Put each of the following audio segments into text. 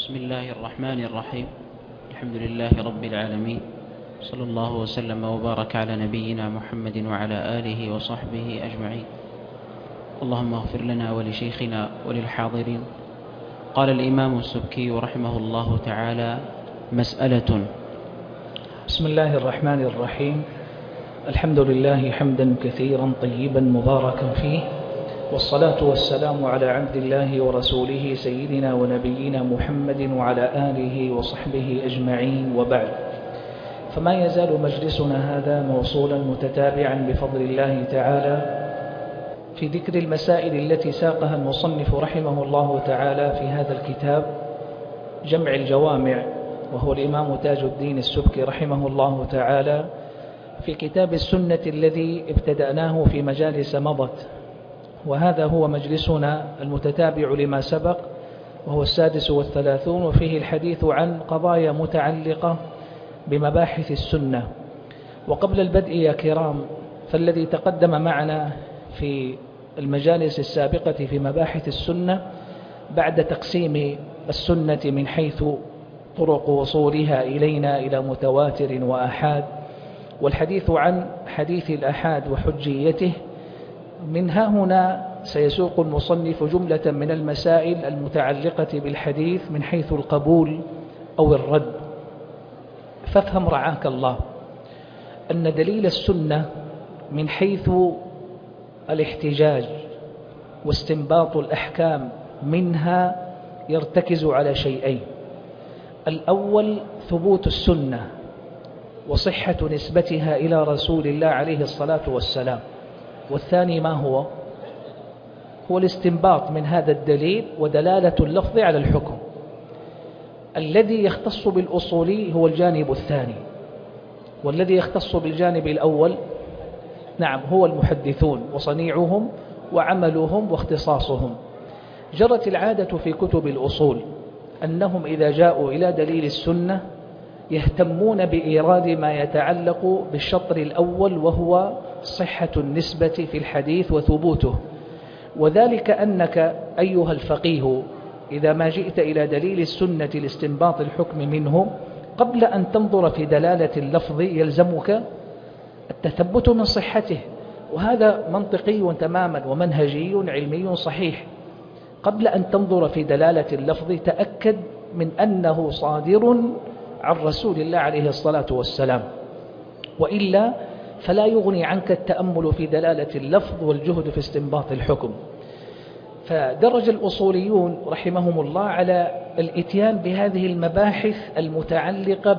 بسم الله الرحمن الرحيم. الحمد لله رب العالمين، صلى الله وسلم وبارك على نبينا محمد وعلى آله وصحبه أجمعين. اللهم اغفر لنا ولشيخنا وللحاضرين. قال الإمام السبكي رحمه الله تعالى: مسألة. بسم الله الرحمن الرحيم. الحمد لله حمدا كثيرا طيبا مباركا فيه، والصلاة والسلام على عبد الله ورسوله سيدنا ونبينا محمد وعلى آله وصحبه أجمعين، وبعد. فما يزال مجلسنا هذا موصولا متتابعا بفضل الله تعالى في ذكر المسائل التي ساقها المصنف رحمه الله تعالى في هذا الكتاب جمع الجوامع، وهو الإمام تاج الدين السبكي رحمه الله تعالى، في كتاب السنة الذي ابتدأناه في مجالس مضت، وهذا هو مجلسنا المتتابع لما سبق، وهو 36، وفيه الحديث عن قضايا متعلقة بمباحث السنة. وقبل البدء يا كرام، فالذي تقدم معنا في المجالس السابقة في مباحث السنة بعد تقسيم السنة من حيث طرق وصولها إلينا إلى متواتر وآحاد، والحديث عن حديث الآحاد وحجيته، من ها هنا سيسوق المصنف جملة من المسائل المتعلقة بالحديث من حيث القبول أو الرد. فافهم رعاك الله أن دليل السنة من حيث الاحتجاج واستنباط الأحكام منها يرتكز على شيئين: الأول ثبوت السنة وصحة نسبتها إلى رسول الله عليه الصلاة والسلام، والثاني ما هو الاستنباط من هذا الدليل ودلالة اللفظ على الحكم. الذي يختص بالأصولي هو الجانب الثاني، والذي يختص بالجانب الأول نعم هو المحدثون وصنيعهم وعملهم واختصاصهم. جرت العادة في كتب الأصول أنهم إذا جاءوا إلى دليل السنة يهتمون بإيراد ما يتعلق بالشطر الأول، وهو صحة النسبة في الحديث وثبوته. وذلك أنك أيها الفقيه إذا ما جئت إلى دليل السنة لاستنباط الحكم منه، قبل أن تنظر في دلالة اللفظ يلزمك التثبت من صحته، وهذا منطقي تماما ومنهجي علمي صحيح. قبل أن تنظر في دلالة اللفظ تأكد من أنه صادر عن رسول الله عليه الصلاة والسلام، وإلا فلا يغني عنك التأمل في دلالة اللفظ والجهد في استنباط الحكم. فدرج الأصوليون رحمهم الله على الإتيان بهذه المباحث المتعلقة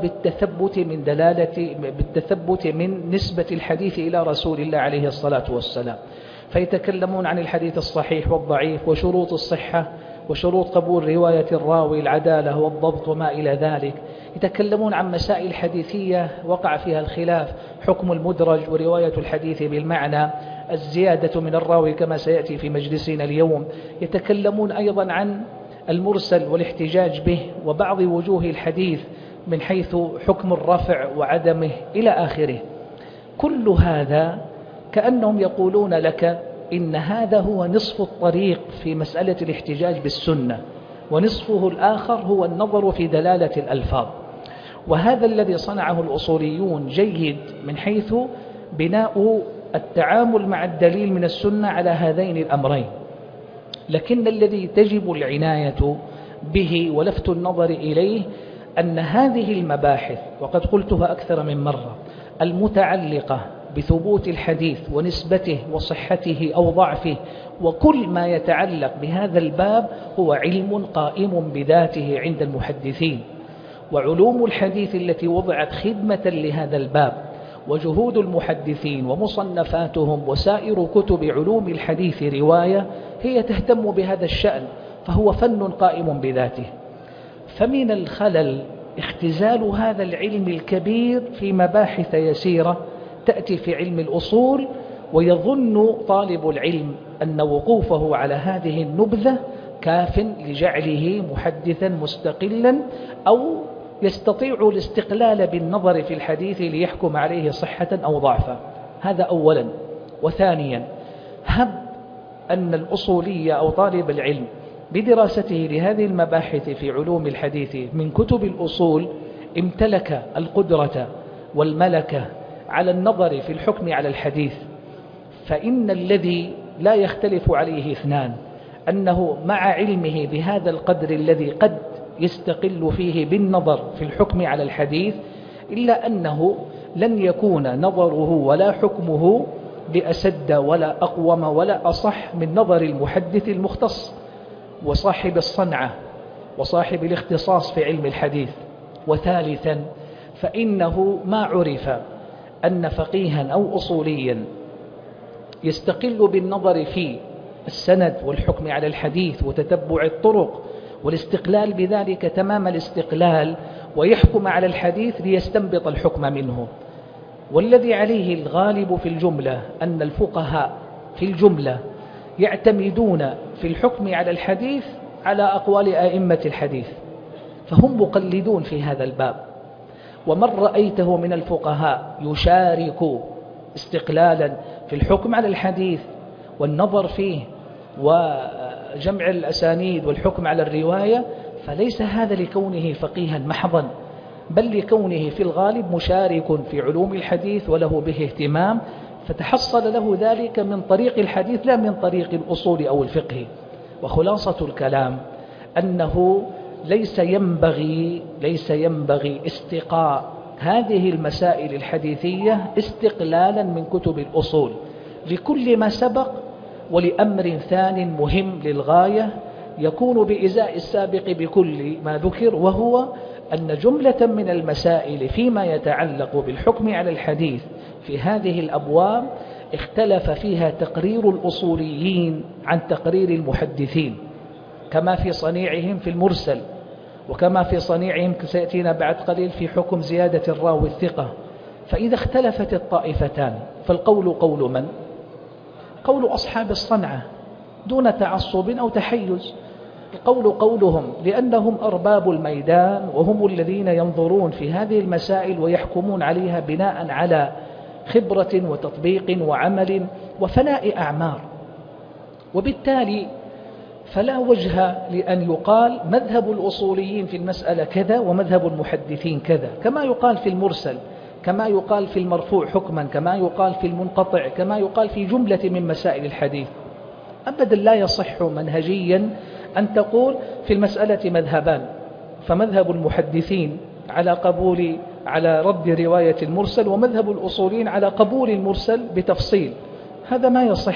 بالتثبت من نسبة الحديث إلى رسول الله عليه الصلاة والسلام، فيتكلمون عن الحديث الصحيح والضعيف وشروط الصحة وشروط قبول رواية الراوي، العدالة والضبط وما إلى ذلك. يتكلمون عن مسائل حديثية وقع فيها الخلاف: حكم المدرج ورواية الحديث بالمعنى، الزيادة من الراوي كما سيأتي في مجلسنا اليوم. يتكلمون أيضا عن المرسل والاحتجاج به وبعض وجوه الحديث من حيث حكم الرفع وعدمه إلى آخره. كل هذا كأنهم يقولون لك إن هذا هو نصف الطريق في مسألة الاحتجاج بالسنة، ونصفه الآخر هو النظر في دلالة الألفاظ. وهذا الذي صنعه الأصوليون جيد من حيث بناء التعامل مع الدليل من السنة على هذين الأمرين، لكن الذي تجب العناية به ولفت النظر إليه أن هذه المباحث، وقد قلتها أكثر من مرة، المتعلقة بثبوت الحديث ونسبته وصحته أو ضعفه وكل ما يتعلق بهذا الباب هو علم قائم بذاته عند المحدثين. وعلوم الحديث التي وضعت خدمة لهذا الباب وجهود المحدثين ومصنفاتهم وسائر كتب علوم الحديث رواية هي تهتم بهذا الشأن، فهو فن قائم بذاته. فمن الخلل اختزال هذا العلم الكبير في مباحث يسيرة تأتي في علم الأصول، ويظن طالب العلم أن وقوفه على هذه النبذة كاف لجعله محدثا مستقلا، أو يستطيع الاستقلال بالنظر في الحديث ليحكم عليه صحة أو ضعفا. هذا أولا. وثانيا، هب أن الأصولية أو طالب العلم بدراسته لهذه المباحث في علوم الحديث من كتب الأصول امتلك القدرة والملكة على النظر في الحكم على الحديث. فإن الذي لا يختلف عليه اثنان أنه مع علمه بهذا القدر الذي قد يستقل فيه بالنظر في الحكم على الحديث، إلا أنه لن يكون نظره ولا حكمه بأسد ولا أقوم ولا أصح من نظر المحدث المختص وصاحب الصنعة وصاحب الاختصاص في علم الحديث. وثالثا فإنه ما عرف أن فقيها أو أصوليا يستقل بالنظر في السند والحكم على الحديث وتتبع الطرق والاستقلال بذلك تمام الاستقلال ويحكم على الحديث ليستنبط الحكم منه. والذي عليه الغالب في الجملة أن الفقهاء في الجملة يعتمدون في الحكم على الحديث على أقوال أئمة الحديث، فهم مقلدون في هذا الباب. ومن رأيته من الفقهاء يشارك استقلالا في الحكم على الحديث والنظر فيه وجمع الأسانيد والحكم على الرواية، فليس هذا لكونه فقيها محضا، بل لكونه في الغالب مشارك في علوم الحديث وله به اهتمام، فتحصل له ذلك من طريق الحديث لا من طريق الأصول أو الفقه. وخلاصة الكلام أنه ليس ينبغي استقاء هذه المسائل الحديثية استقلالا من كتب الأصول لكل ما سبق، ولأمر ثان مهم للغاية يكون بإزاء السابق بكل ما ذكر، وهو أن جملة من المسائل فيما يتعلق بالحكم على الحديث في هذه الأبواب اختلف فيها تقرير الأصوليين عن تقرير المحدثين، كما في صنيعهم في المرسل، وكما في صنيعهم سيأتينا بعد قليل في حكم زيادة الراوي الثقة. فإذا اختلفت الطائفتان فالقول قول من؟ قول أصحاب الصنعة دون تعصب أو تحيز. القول قولهم لأنهم أرباب الميدان، وهم الذين ينظرون في هذه المسائل ويحكمون عليها بناء على خبرة وتطبيق وعمل وفناء أعمار. وبالتالي فلا وجه لأن يقال مذهب الأصوليين في المسألة كذا ومذهب المحدثين كذا، كما يقال في المرسل، كما يقال في المرفوع حكما، كما يقال في المنقطع، كما يقال في جملة من مسائل الحديث. أبدا لا يصح منهجيا أن تقول في المسألة مذهبان، فمذهب المحدثين على رد رواية المرسل، ومذهب الأصوليين على قبول المرسل بتفصيل. هذا ما يصح.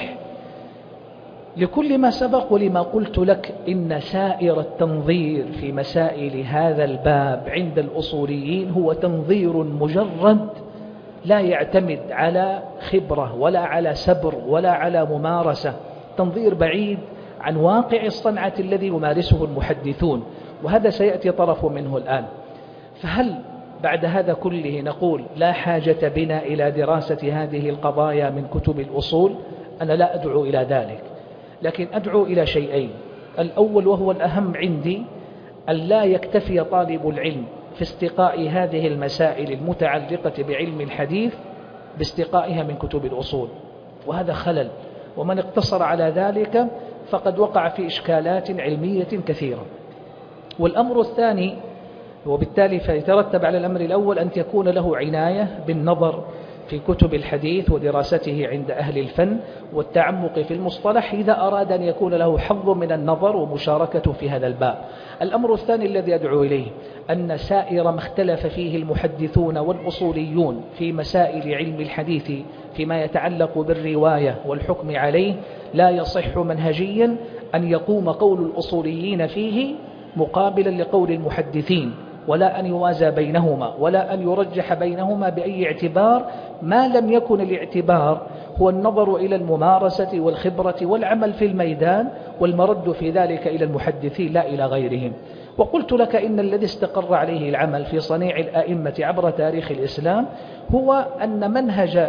لكل ما سبق ولما قلت لك إن سائر التنظير في مسائل هذا الباب عند الأصوليين هو تنظير مجرد لا يعتمد على خبرة ولا على سبر ولا على ممارسة، تنظير بعيد عن واقع الصنعة الذي يمارسه المحدثون، وهذا سيأتي طرف منه الآن. فهل بعد هذا كله نقول لا حاجة بنا إلى دراسة هذه القضايا من كتب الأصول؟ أنا لا أدعو إلى ذلك، لكن أدعو إلى شيئين. الأول وهو الأهم عندي أن لا يكتفي طالب العلم في استقاء هذه المسائل المتعلقة بعلم الحديث باستقائها من كتب الأصول، وهذا خلل، ومن اقتصر على ذلك فقد وقع في إشكالات علمية كثيرة. والأمر الثاني، وبالتالي فيترتب على الأمر الأول أن تكون له عناية بالنظر في كتب الحديث ودراسته عند أهل الفن والتعمق في المصطلح إذا أراد أن يكون له حظ من النظر ومشاركته في هذا الباب. الأمر الثاني الذي أدعو إليه أن سائر ما اختلف فيه المحدثون والأصوليون في مسائل علم الحديث فيما يتعلق بالرواية والحكم عليه لا يصح منهجيا أن يقوم قول الأصوليين فيه مقابلا لقول المحدثين، ولا أن يوازى بينهما، ولا أن يرجح بينهما بأي اعتبار ما لم يكن الاعتبار هو النظر إلى الممارسة والخبرة والعمل في الميدان، والمرد في ذلك إلى المحدثين لا إلى غيرهم. وقلت لك إن الذي استقر عليه العمل في صنيع الآئمة عبر تاريخ الإسلام هو أن منهج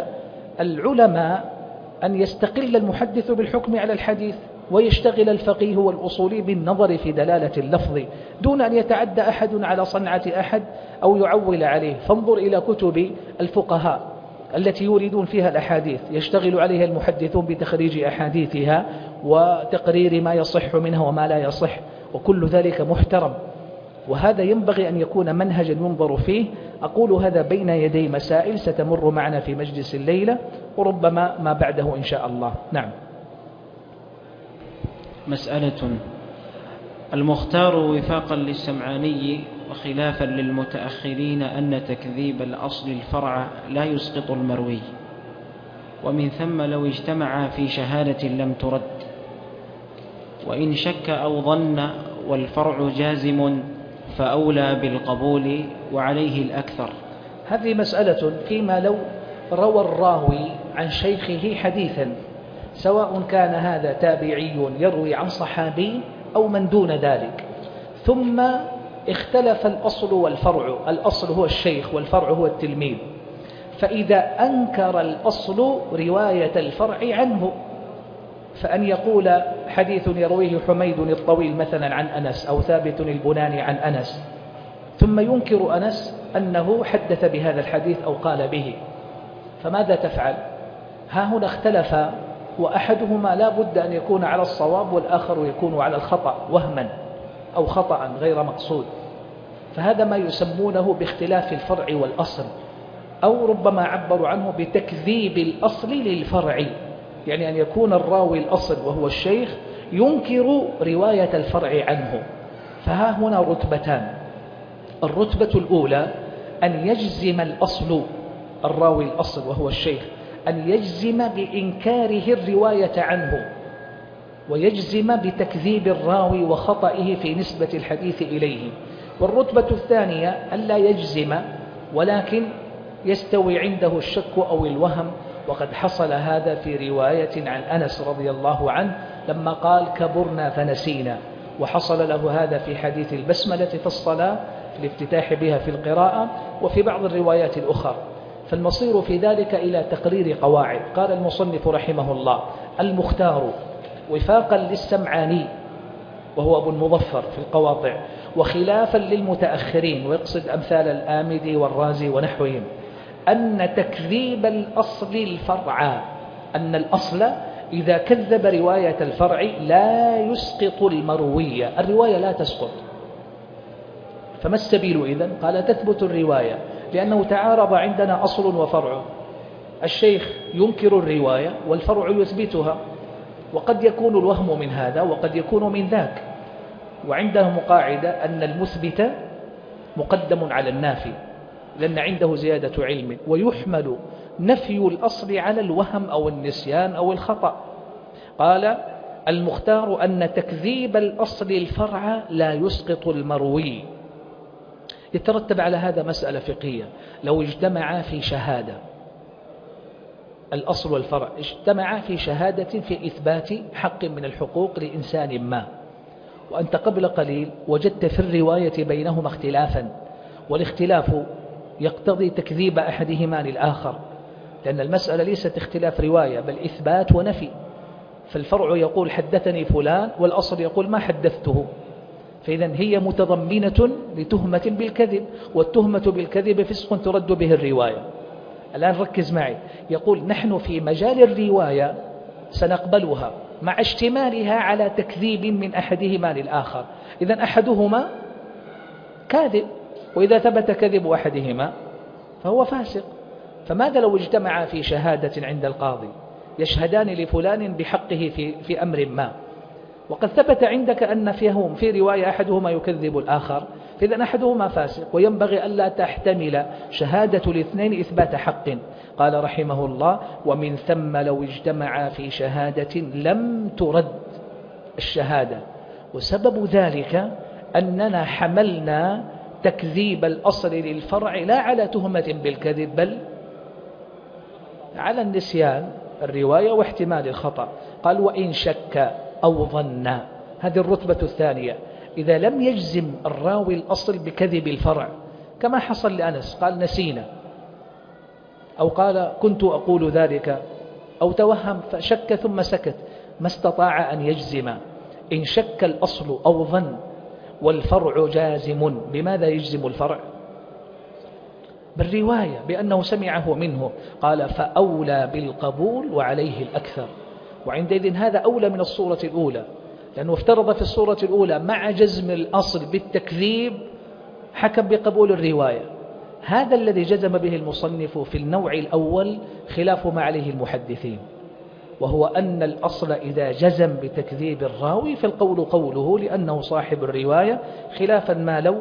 العلماء أن يستقل المحدث بالحكم على الحديث ويشتغل الفقيه والأصولي بالنظر في دلالة اللفظ دون أن يتعدى أحد على صنعة أحد أو يعول عليه. فانظر إلى كتب الفقهاء التي يوردون فيها الأحاديث، يشتغل عليها المحدثون بتخريج أحاديثها وتقرير ما يصح منها وما لا يصح، وكل ذلك محترم، وهذا ينبغي أن يكون منهجا ينظر فيه. أقول هذا بين يدي مسائل ستمر معنا في مجلس الليلة وربما ما بعده إن شاء الله. نعم. مسألة: المختار وفاقا للسمعاني وخلافا للمتأخرين أن تكذيب الأصل الفرع لا يسقط المروي، ومن ثم لو اجتمعا في شهادة لم ترد، وإن شك أو ظن والفرع جازم فأولى بالقبول وعليه الأكثر. هذه مسألة فيما لو روى الراوي عن شيخه حديثا، سواء كان هذا تابعي يروي عن صحابي أو من دون ذلك، ثم اختلف الأصل والفرع، الأصل هو الشيخ والفرع هو التلميذ، فإذا أنكر الأصل رواية الفرع عنه، فأن يقول حديث يرويه حميد الطويل مثلا عن أنس أو ثابت البناني عن أنس، ثم ينكر أنس أنه حدث بهذا الحديث أو قال به، فماذا تفعل؟ ها هنا اختلف، وأحدهما لا بد أن يكون على الصواب والآخر يكون على الخطأ وهما أو خطأ غير مقصود، فهذا ما يسمونه باختلاف الفرع والأصل، أو ربما عبروا عنه بتكذيب الأصل للفرع، يعني أن يكون الراوي الأصل وهو الشيخ ينكر رواية الفرع عنه. فها هنا رتبتان: الرتبة الأولى أن يجزم الأصل، الراوي الأصل وهو الشيخ، أن يجزم بإنكاره الرواية عنه، ويجزم بتكذيب الراوي وخطئه في نسبة الحديث إليه. والرتبة الثانية أن لا يجزم، ولكن يستوي عنده الشك أو الوهم، وقد حصل هذا في رواية عن أنس رضي الله عنه لما قال كبرنا فنسينا، وحصل له هذا في حديث البسملة في الصلاة في الافتتاح بها في القراءة وفي بعض الروايات الأخرى. فالمصير في ذلك إلى تقرير قواعد. قال المصنف رحمه الله: المختار وفاقا للسمعاني وهو أبو المظفر في القواطع، وخلافا للمتأخرين، ويقصد أمثال الآمدي والرازي ونحوهم، أن تكذيب الأصل الفرع، أن الأصل إذا كذب رواية الفرع لا يسقط المروية، الرواية لا تسقط. فما السبيل إذن؟ قال تثبت الرواية، لأنه تعارض عندنا أصل وفرع، الشيخ ينكر الرواية والفرع يثبتها، وقد يكون الوهم من هذا وقد يكون من ذاك. وعندهم قاعدة أن المثبت مقدم على النافي، لأن عنده زيادة علم، ويحمل نفي الأصل على الوهم أو النسيان أو الخطأ. قال المختار أن تكذيب الأصل الفرع لا يسقط المروي. يترتب على هذا مسألة فقهية: لو اجتمعا في شهادة، الأصل والفرع اجتمعا في شهادة في إثبات حق من الحقوق لإنسان ما، وأنت قبل قليل وجدت في الرواية بينهما اختلافا، والاختلاف يقتضي تكذيب أحدهما للآخر، لأن المسألة ليست اختلاف رواية بل إثبات ونفي. فالفرع يقول حدثني فلان، والأصل يقول ما حدثته، فإذا هي متضمنة لتهمة بالكذب، والتهمة بالكذب فسق ترد به الرواية. الآن ركز معي، يقول نحن في مجال الرواية سنقبلها مع اشتمالها على تكذيب من أحدهما للآخر، إذا أحدهما كاذب، وإذا ثبت كذب أحدهما فهو فاسق. فماذا لو اجتمعا في شهادة عند القاضي يشهدان لفلان بحقه في أمر ما، وقد ثبت عندك أن فيهم في رواية أحدهما يكذب الآخر، فإذا أحدهما فاسق، وينبغي ألا تحتمل شهادة الاثنين إثبات حق. قال رحمه الله: ومن ثم لو اجتمعا في شهادة لم ترد الشهادة. وسبب ذلك أننا حملنا تكذيب الأصل للفرع لا على تهمة بالكذب بل على النسيان الرواية واحتمال الخطأ. قال وإن شك أو ظن، هذه الرتبة الثانية، إذا لم يجزم الراوي الأصل بكذب الفرع كما حصل لأنس، قال نسينا، أو قال كنت أقول ذلك، أو توهم فشك ثم سكت، ما استطاع أن يجزم. إن شك الأصل أو ظن والفرع جازم، بماذا يجزم الفرع؟ بالرواية، بأنه سمعه منه. قال فأولى بالقبول وعليه الأكثر. وعندئذ هذا أولى من الصورة الأولى، لأنه افترض في الصورة الأولى مع جزم الأصل بالتكذيب حكم بقبول الرواية. هذا الذي جزم به المصنف في النوع الأول خلاف ما عليه المحدثين، وهو أن الأصل إذا جزم بتكذيب الراوي فالقول قوله لأنه صاحب الرواية، خلافا ما لو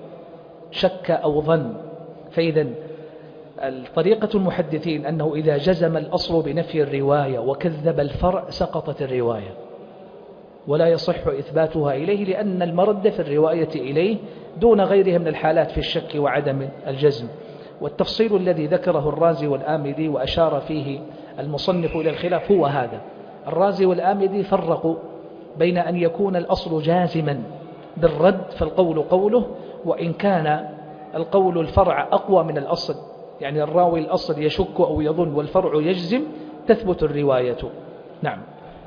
شك أو ظن. فإذا طريقة المحدثين أنه إذا جزم الأصل بنفي الرواية وكذب الفرع سقطت الرواية ولا يصح إثباتها إليه، لأن المرد في الرواية إليه دون غيرها من الحالات في الشك وعدم الجزم. والتفصيل الذي ذكره الرازي والآمدي وأشار فيه المصنف إلى الخلاف هو هذا. الرازي والآمدي فرقوا بين أن يكون الأصل جازما بالرد فالقول قوله، وإن كان القول الفرع أقوى من الأصل، يعني الراوي الأصل يشك أو يظن والفرع يجزم، تثبت الرواية. نعم.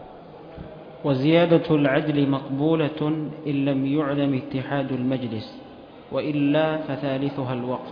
وزيادة العدل مقبولة إن لم يعلم اتحاد المجلس، وإلا فثالثها الوقف.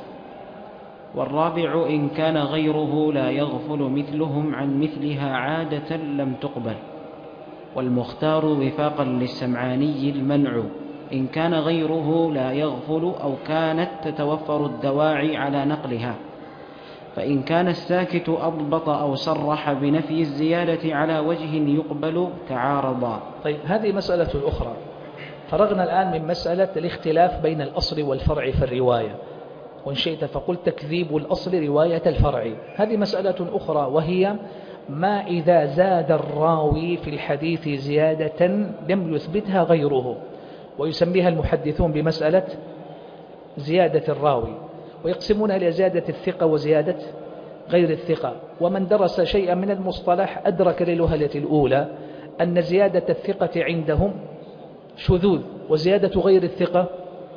والرابع إن كان غيره لا يغفل مثلهم عن مثلها عادة لم تقبل. والمختار وفاقا للسمعاني المنع إن كان غيره لا يغفل أو كانت تتوفر الدواعي على نقلها، فإن كان الساكت أضبط أو صرح بنفي الزيادة على وجه يقبل تعارضا. طيب، هذه مسألة أخرى. فرغنا الآن من مسألة الاختلاف بين الأصل والفرع في الرواية، وإن شئت فقل تكذيب الأصل رواية الفرع. هذه مسألة أخرى، وهي ما إذا زاد الراوي في الحديث زيادة لم يثبتها غيره، ويسميها المحدثون بمسألة زيادة الراوي، ويقسمون إلى زيادة الثقة وزيادة غير الثقة. ومن درس شيئا من المصطلح أدرك للوهلة الأولى أن زيادة الثقة عندهم شذوذ، وزيادة غير الثقة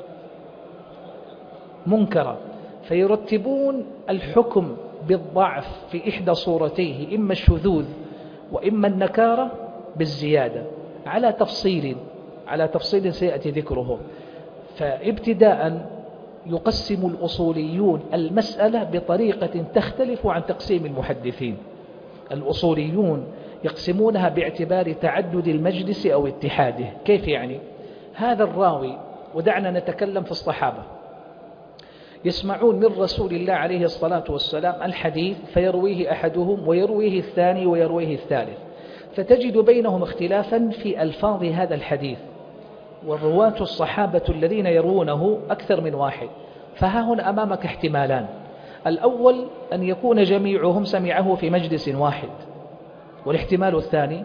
منكرة، فيرتبون الحكم بالضعف في إحدى صورتيه، إما الشذوذ وإما النكارة بالزيادة، على تفصيل سيأتي ذكره. فابتداء يقسم الأصوليون المسألة بطريقة تختلف عن تقسيم المحدثين. الأصوليون يقسمونها باعتبار تعدد المجلس أو اتحاده. كيف يعني؟ هذا الراوي، ودعنا نتكلم في الصحابة، يسمعون من رسول الله عليه الصلاة والسلام الحديث فيرويه أحدهم ويرويه الثاني ويرويه الثالث، فتجد بينهم اختلافا في ألفاظ هذا الحديث، والرواة الصحابة الذين يروونه أكثر من واحد. فها هنا أمامك احتمالان: الأول أن يكون جميعهم سمعه في مجلس واحد، والاحتمال الثاني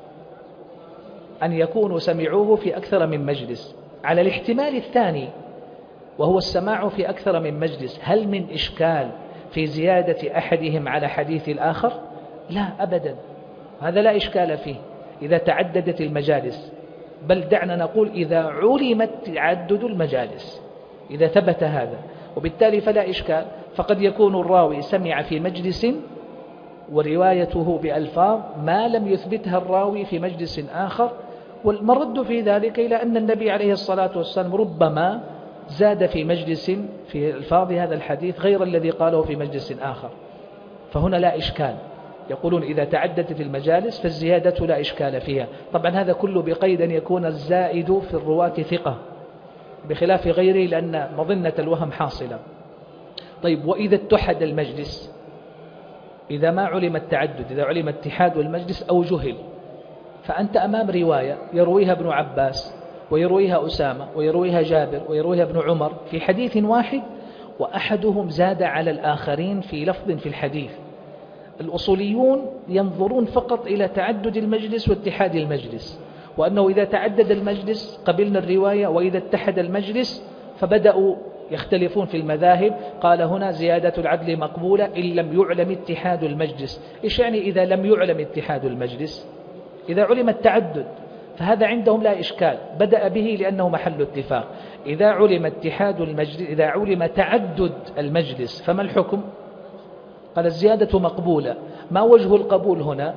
أن يكونوا سمعوه في أكثر من مجلس. على الاحتمال الثاني وهو السماع في أكثر من مجلس، هل من إشكال في زيادة أحدهم على حديث الآخر؟ لا أبدا، هذا لا إشكال فيه إذا تعددت المجالس، بل دعنا نقول إذا علمت تعدد المجالس، إذا ثبت هذا، وبالتالي فلا إشكال. فقد يكون الراوي سمع في مجلس وروايته بألفاظ ما لم يثبتها الراوي في مجلس آخر، والمرد في ذلك إلى أن النبي عليه الصلاة والسلام ربما زاد في مجلس في ألفاظ هذا الحديث غير الذي قاله في مجلس آخر، فهنا لا إشكال. يقولون إذا تعددت في المجالس فالزيادة لا إشكال فيها. طبعا هذا كله بقيد أن يكون الزائد في الرواة ثقة، بخلاف غيره لأن مظنة الوهم حاصلة. طيب، وإذا اتحد المجلس، إذا ما علم التعدد، إذا علم اتحاد المجلس أو جهل، فأنت أمام رواية يرويها ابن عباس ويرويها أسامة ويرويها جابر ويرويها ابن عمر في حديث واحد، وأحدهم زاد على الآخرين في لفظ في الحديث. الأصوليون ينظرون فقط إلى تعدد المجلس واتحاد المجلس، وأنه إذا تعدد المجلس قبلنا الرواية، وإذا اتحد المجلس فبدأوا يختلفون في المذاهب. قال هنا زيادة العدل مقبولة إن لم يعلم اتحاد المجلس. إيش يعني إذا لم يعلم اتحاد المجلس؟ إذا علم التعدد فهذا عندهم لا إشكال، بدأ به لأنه محل اتفاق. إذا علم اتحاد المجلس، إذا علم تعدد المجلس فما الحكم؟ قال الزيادة مقبولة. ما وجه القبول هنا؟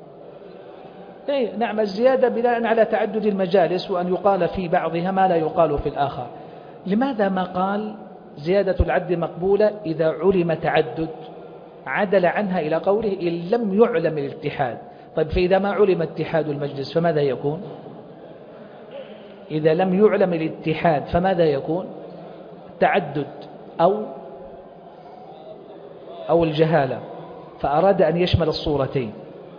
نعم، الزيادة بناء على تعدد المجالس، وأن يقال في بعضها ما لا يقال في الآخر. لماذا ما قال زيادة العدل مقبولة إذا علم تعدد؟ عدل عنها إلى قوله إن لم يعلم الاتحاد، طيب فإذا ما علم اتحاد المجلس فماذا يكون؟ إذا لم يعلم الاتحاد فماذا يكون؟ تعدد أو الجهالة. فأراد أن يشمل الصورتين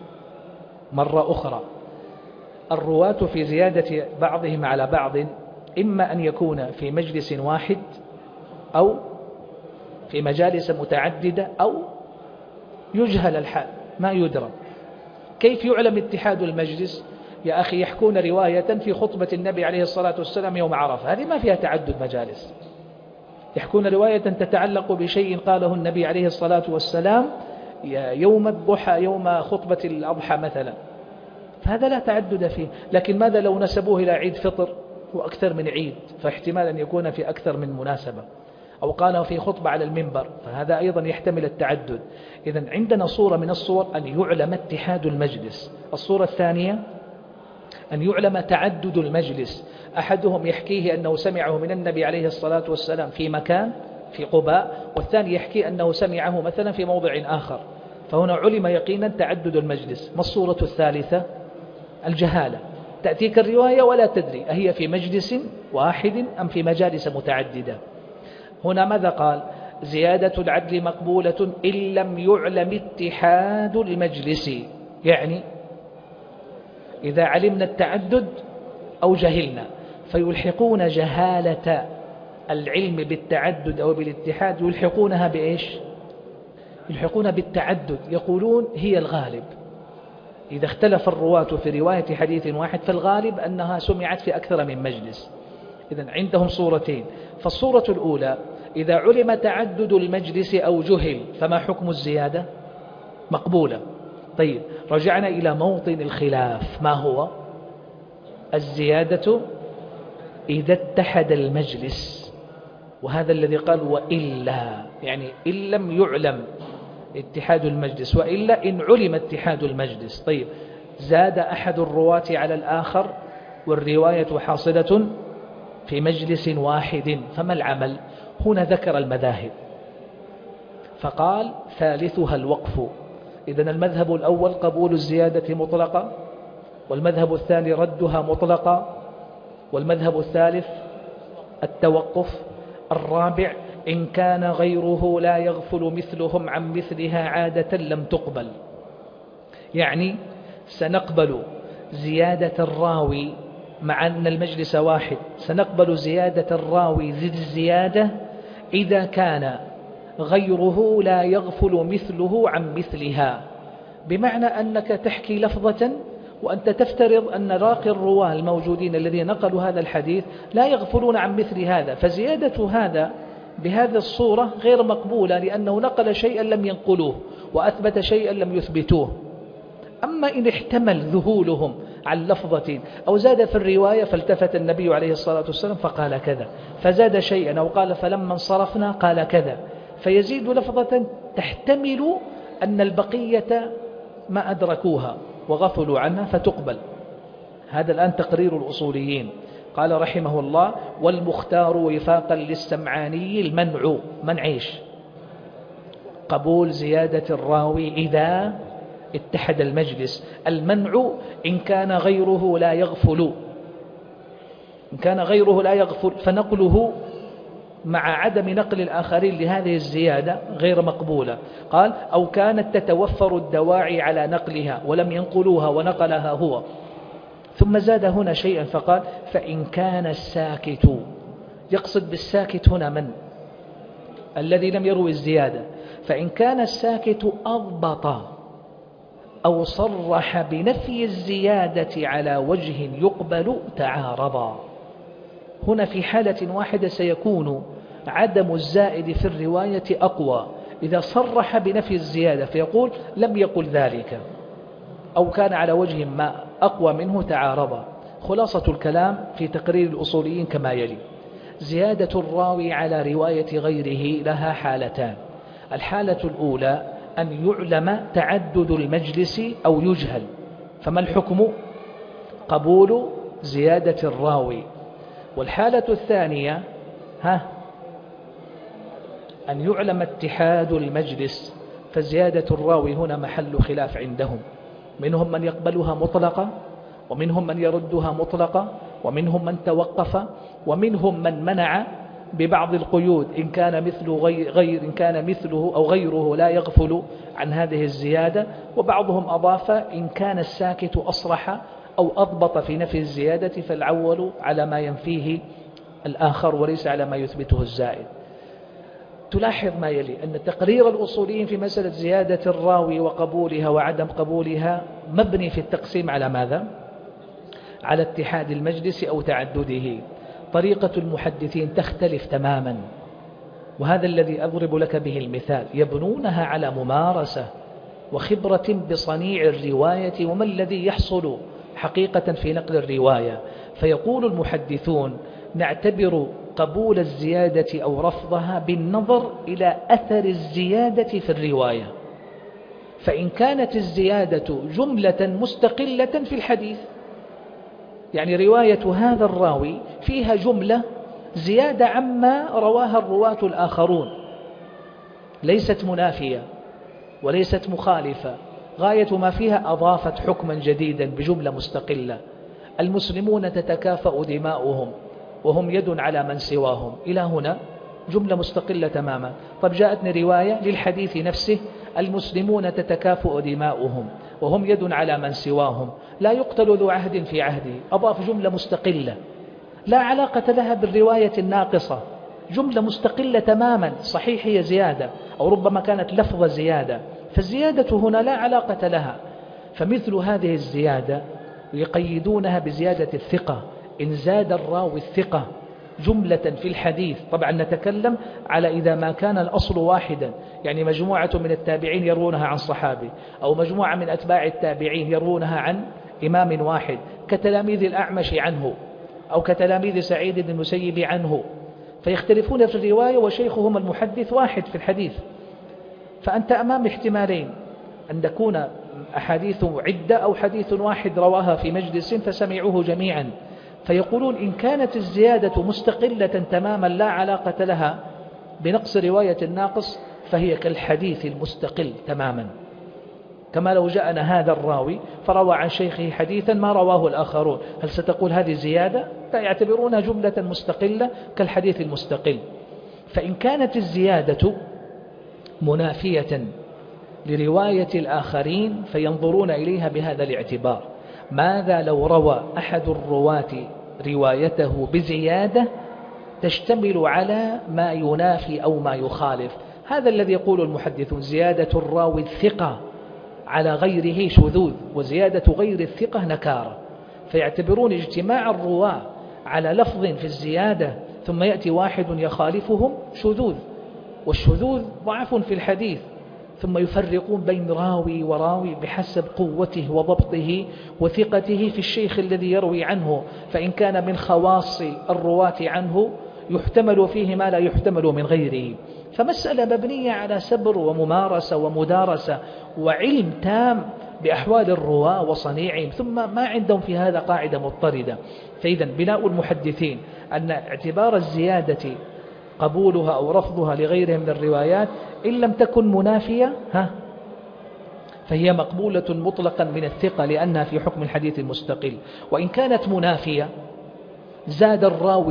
مرة أخرى. الرواة في زيادة بعضهم على بعض إما أن يكون في مجلس واحد أو في مجالس متعددة أو يجهل الحال ما يدرى. كيف يعلم اتحاد المجلس؟ يا أخي يحكون رواية في خطبة النبي عليه الصلاة والسلام يوم عرفة، هذه ما فيها تعدد مجالس. يحكون رواية تتعلق بشيء قاله النبي عليه الصلاة والسلام يوم الضحى، يوم خطبة الأضحى مثلا، فهذا لا تعدد فيه. لكن ماذا لو نسبوه إلى عيد فطر وأكثر من عيد، فاحتمال أن يكون في أكثر من مناسبة، أو قاله في خطبة على المنبر، فهذا أيضا يحتمل التعدد. إذن عندنا صورة من الصور أن يعلم اتحاد المجلس. الصورة الثانية أن يعلم تعدد المجلس. أحدهم يحكيه أنه سمعه من النبي عليه الصلاة والسلام في مكان في قباء، والثاني يحكي أنه سمعه مثلا في موضع آخر، فهنا علم يقينا تعدد المجلس. ما الصورة الثالثة؟ الجهالة. تأتيك الرواية ولا تدري أهي في مجلس واحد أم في مجالس متعددة. هنا ماذا قال؟ زيادة العدل مقبولة إن لم يعلم اتحاد المجلس، يعني إذا علمنا التعدد أو جهلنا، فيلحقون جهالة العلم بالتعدد أو بالاتحاد يلحقونها بإيش؟ يلحقون بالتعدد، يقولون هي الغالب. إذا اختلف الرواة في رواية حديث واحد فالغالب أنها سمعت في أكثر من مجلس. إذن عندهم صورتين. فالصورة الأولى إذا علم تعدد المجلس أو جهل فما حكم الزيادة؟ مقبولة. طيب رجعنا إلى موطن الخلاف، ما هو؟ الزيادة إذا اتحد المجلس، وهذا الذي قال وإلا، يعني إن لم يعلم اتحاد المجلس، وإلا إن علم اتحاد المجلس. طيب زاد أحد الرواة على الآخر والرواية حاصلة في مجلس واحد، فما العمل؟ هنا ذكر المذاهب فقال ثالثها الوقف. إذن المذهب الأول قبول الزيادة مطلقة، والمذهب الثاني ردها مطلقة، والمذهب الثالث التوقف. الرابع إن كان غيره لا يغفل مثلهم عن مثلها عادة لم تقبل، يعني سنقبل زيادة الراوي مع أن المجلس واحد، سنقبل زيادة الراوي ذي الزيادة إذا كان غيره لا يغفل مثله عن مثلها. بمعنى أنك تحكي لفظة وأنت تفترض أن باقي الرواة الموجودين الذين نقلوا هذا الحديث لا يغفلون عن مثل هذا، فزيادة هذا بهذه الصورة غير مقبولة، لأنه نقل شيئا لم ينقلوه وأثبت شيئا لم يثبتوه. أما إن احتمل ذهولهم عن لفظة أو زاد في الرواية فالتفت النبي عليه الصلاة والسلام فقال كذا، فزاد شيئا أو قال فلما انصرفنا قال كذا، فيزيد لفظة تحتمل أن البقية ما أدركوها وغفلوا عنها فتقبل. هذا الآن تقرير الأصوليين. قال رحمه الله والمختار وفاقا للسمعاني المنع، منعيش قبول زيادة الراوي إذا اتحد المجلس. المنع إن كان غيره لا يغفل، إن كان غيره لا يغفل فنقله مع عدم نقل الآخرين لهذه الزيادة غير مقبولة. قال أو كانت تتوفر الدواعي على نقلها ولم ينقلوها ونقلها هو. ثم زاد هنا شيئا فقال فإن كان الساكت، يقصد بالساكت هنا من؟ الذي لم يروي الزيادة. فإن كان الساكت أضبط أو صرح بنفي الزيادة على وجه يقبل تعارضا. هنا في حالة واحدة سيكون عدم الزائد في الرواية أقوى إذا صرح بنفي الزيادة فيقول لم يقل ذلك، أو كان على وجه ما أقوى منه تعارضا. خلاصة الكلام في تقرير الأصوليين كما يلي: زيادة الراوي على رواية غيره لها حالتان. الحالة الأولى أن يعلم تعدد المجلس أو يجهل، فما الحكم؟ قبول زيادة الراوي. والحالة الثانية أن يعلم اتحاد المجلس، فزيادة الراوي هنا محل خلاف عندهم، منهم من يقبلها مطلقة، ومنهم من يردها مطلقة، ومنهم من توقف، ومنهم من منع ببعض القيود إن كان مثله أو غيره لا يغفل عن هذه الزيادة، وبعضهم أضاف إن كان الساكت أصرح أو أضبط في نفي الزيادة فالعول على ما ينفيه الآخر وليس على ما يثبته الزائد. تلاحظ ما يلي أن تقرير الأصوليين في مسألة زيادة الراوي وقبولها وعدم قبولها مبني في التقسيم على ماذا؟ على اتحاد المجلس أو تعدده. طريقة المحدثين تختلف تماما، وهذا الذي أضرب لك به المثال، يبنونها على ممارسة وخبرة بصنيع الرواية وما الذي يحصل حقيقة في نقل الرواية. فيقول المحدثون نعتبر قبول الزيادة أو رفضها بالنظر إلى أثر الزيادة في الرواية، فإن كانت الزيادة جملة مستقلة في الحديث، يعني رواية هذا الراوي فيها جملة زيادة عما رواها الرواة الآخرون، ليست منافية وليست مخالفة، غاية ما فيها أضافت حكما جديدا بجملة مستقلة، المسلمون تتكافأ دماؤهم وهم يد على من سواهم، إلى هنا جملة مستقلة تماما. طب جاءتني رواية للحديث نفسه المسلمون تتكافأ دماؤهم وهم يد على من سواهم، لا يقتل ذو عهد في عهده، أضاف جملة مستقلة لا علاقة لها بالرواية الناقصة، جملة مستقلة تماما، صحيح هي زيادة أو ربما كانت لفظة زيادة، فالزيادة هنا لا علاقة لها. فمثل هذه الزيادة يقيدونها بزيادة الثقة، إن زاد الراوي الثقة جملة في الحديث، طبعا نتكلم على إذا ما كان الأصل واحدا، يعني مجموعة من التابعين يروونها عن صحابي، أو مجموعة من أتباع التابعين يروونها عن إمام واحد كتلاميذ الأعمش عنه أو كتلاميذ سعيد بن المسيب عنه، فيختلفون في الرواية وشيخهم المحدث واحد في الحديث، فأنت أمام احتمالين، أن تكون أحاديث عدة أو حديث واحد رواها في مجلس فسمعوه جميعا. فيقولون إن كانت الزيادة مستقلة تماما لا علاقة لها بنقص رواية الناقص فهي كالحديث المستقل تماما، كما لو جاءنا هذا الراوي فروى عن شيخه حديثا ما رواه الآخرون، هل ستقول هذه زيادة؟ لا، يعتبرونها جملة مستقلة كالحديث المستقل. فإن كانت الزيادة منافية لرواية الآخرين فينظرون إليها بهذا الاعتبار، ماذا لو روى أحد الرواة روايته بزيادة تشتمل على ما ينافي أو ما يخالف؟ هذا الذي يقول المحدثون زيادة الراوي الثقة على غيره شذوذ، وزيادة غير الثقة نكارة، فيعتبرون اجتماع الرواة على لفظ في الزيادة ثم يأتي واحد يخالفهم شذوذ، والشذوذ ضعف في الحديث، ثم يفرقون بين راوي وراوي بحسب قوته وضبطه وثقته في الشيخ الذي يروي عنه، فإن كان من خواص الرواة عنه يحتمل فيه ما لا يحتمل من غيره. فمسألة مبنية على سبر وممارسة ومدارسة وعلم تام بأحوال الرواة وصنيعهم، ثم ما عندهم في هذا قاعدة مضطردة. فإذا بناء المحدثين أن اعتبار الزيادة قبولها أو رفضها لغيرها من الروايات إن لم تكن منافية فهي مقبولة مطلقا من الثقة لأنها في حكم الحديث المستقل، وإن كانت منافية زاد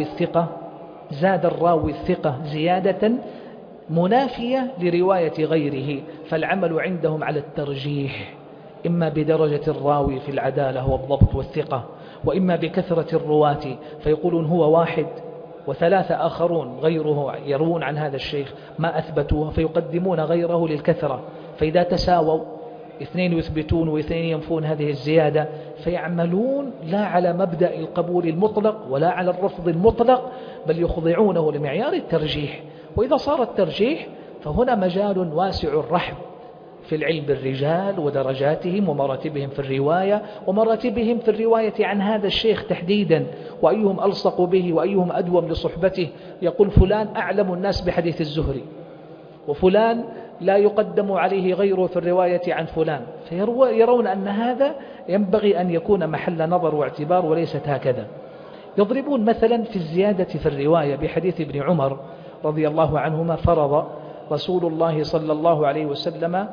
الراوي الثقة زيادة منافية لرواية غيره، فالعمل عندهم على الترجيح، إما بدرجة الراوي في العدالة والضبط والثقة، وإما بكثرة الرواة، فيقولون هو واحد وثلاثة آخرون غيره يروون عن هذا الشيخ ما أثبتوه فيقدمون غيره للكثرة، فإذا تساووا اثنين يثبتون واثنين ينفون هذه الزيادة فيعملون لا على مبدأ القبول المطلق ولا على الرفض المطلق، بل يخضعونه لمعيار الترجيح. وإذا صار الترجيح فهنا مجال واسع الرحب في العلم بالرجال ودرجاتهم ومراتبهم في الرواية ومراتبهم في الرواية عن هذا الشيخ تحديدا، وأيهم ألصق به وأيهم أدوم لصحبته. يقول فلان أعلم الناس بحديث الزهري، وفلان لا يقدم عليه غيره في الرواية عن فلان، فيرون أن هذا ينبغي أن يكون محل نظر واعتبار وليست هكذا. يضربون مثلا في الزيادة في الرواية بحديث ابن عمر رضي الله عنهما: فرض رسول الله صلى الله عليه وسلم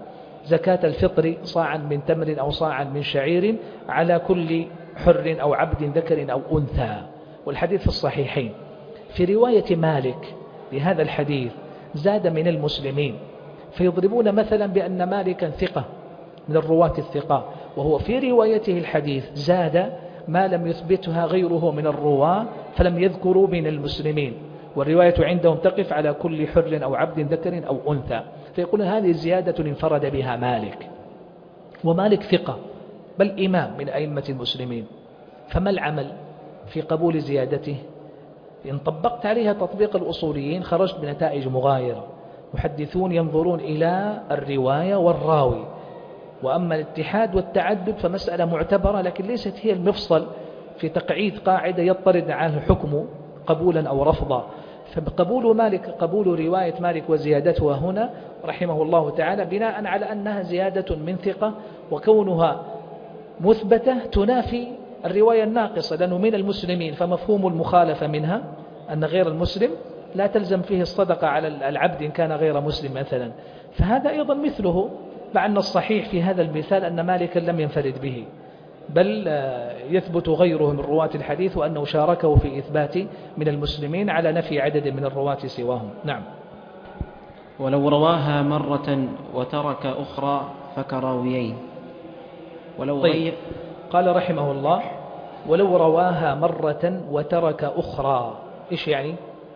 زكاة الفطر صاعا من تمر أو صاعا من شعير على كل حر أو عبد ذكر أو أنثى. والحديث في الصحيحين. في رواية مالك لهذا الحديث زاد من المسلمين، فيضربون مثلا بأن مالكا ثقة من الرواة الثقة، وهو في روايته الحديث زاد ما لم يثبتها غيره من الرواة فلم يذكروا من المسلمين، والرواية عندهم تقف على كل حر أو عبد ذكر أو أنثى، فيقول هذه زيادة انفرد بها مالك، ومالك ثقة بل إمام من أئمة المسلمين. فما العمل في قبول زيادته؟ إن طبقت عليها تطبيق الأصوليين خرجت بنتائج مغايرة. محدثون ينظرون إلى الرواية والراوي، وأما الاتحاد والتعدد فمسألة معتبرة لكن ليست هي المفصل في تقعيد قاعدة يضطرد عنها الحكم قبولا أو رفضا. فقبول مالك، قبول رواية مالك وزيادتها هنا رحمه الله تعالى بناء على أنها زيادة من ثقة، وكونها مثبتة تنافي الرواية الناقصة، لأنه من المسلمين فمفهوم المخالفة منها أن غير المسلم لا تلزم فيه الصدقة على العبد إن كان غير مسلم مثلا. فهذا أيضا مثله، مع أن الصحيح في هذا المثال أن مالكا لم ينفرد به، بل يثبت غيره من رواة الحديث وأنه شاركه في إثبات من المسلمين على نفي عدد من الرواة سواهم. نعم. ولو رواها مرة وترك أخرى فكراويين. ولو طيب. قال رحمه الله ولو رواها مرة وترك أخرى. إيش يعني؟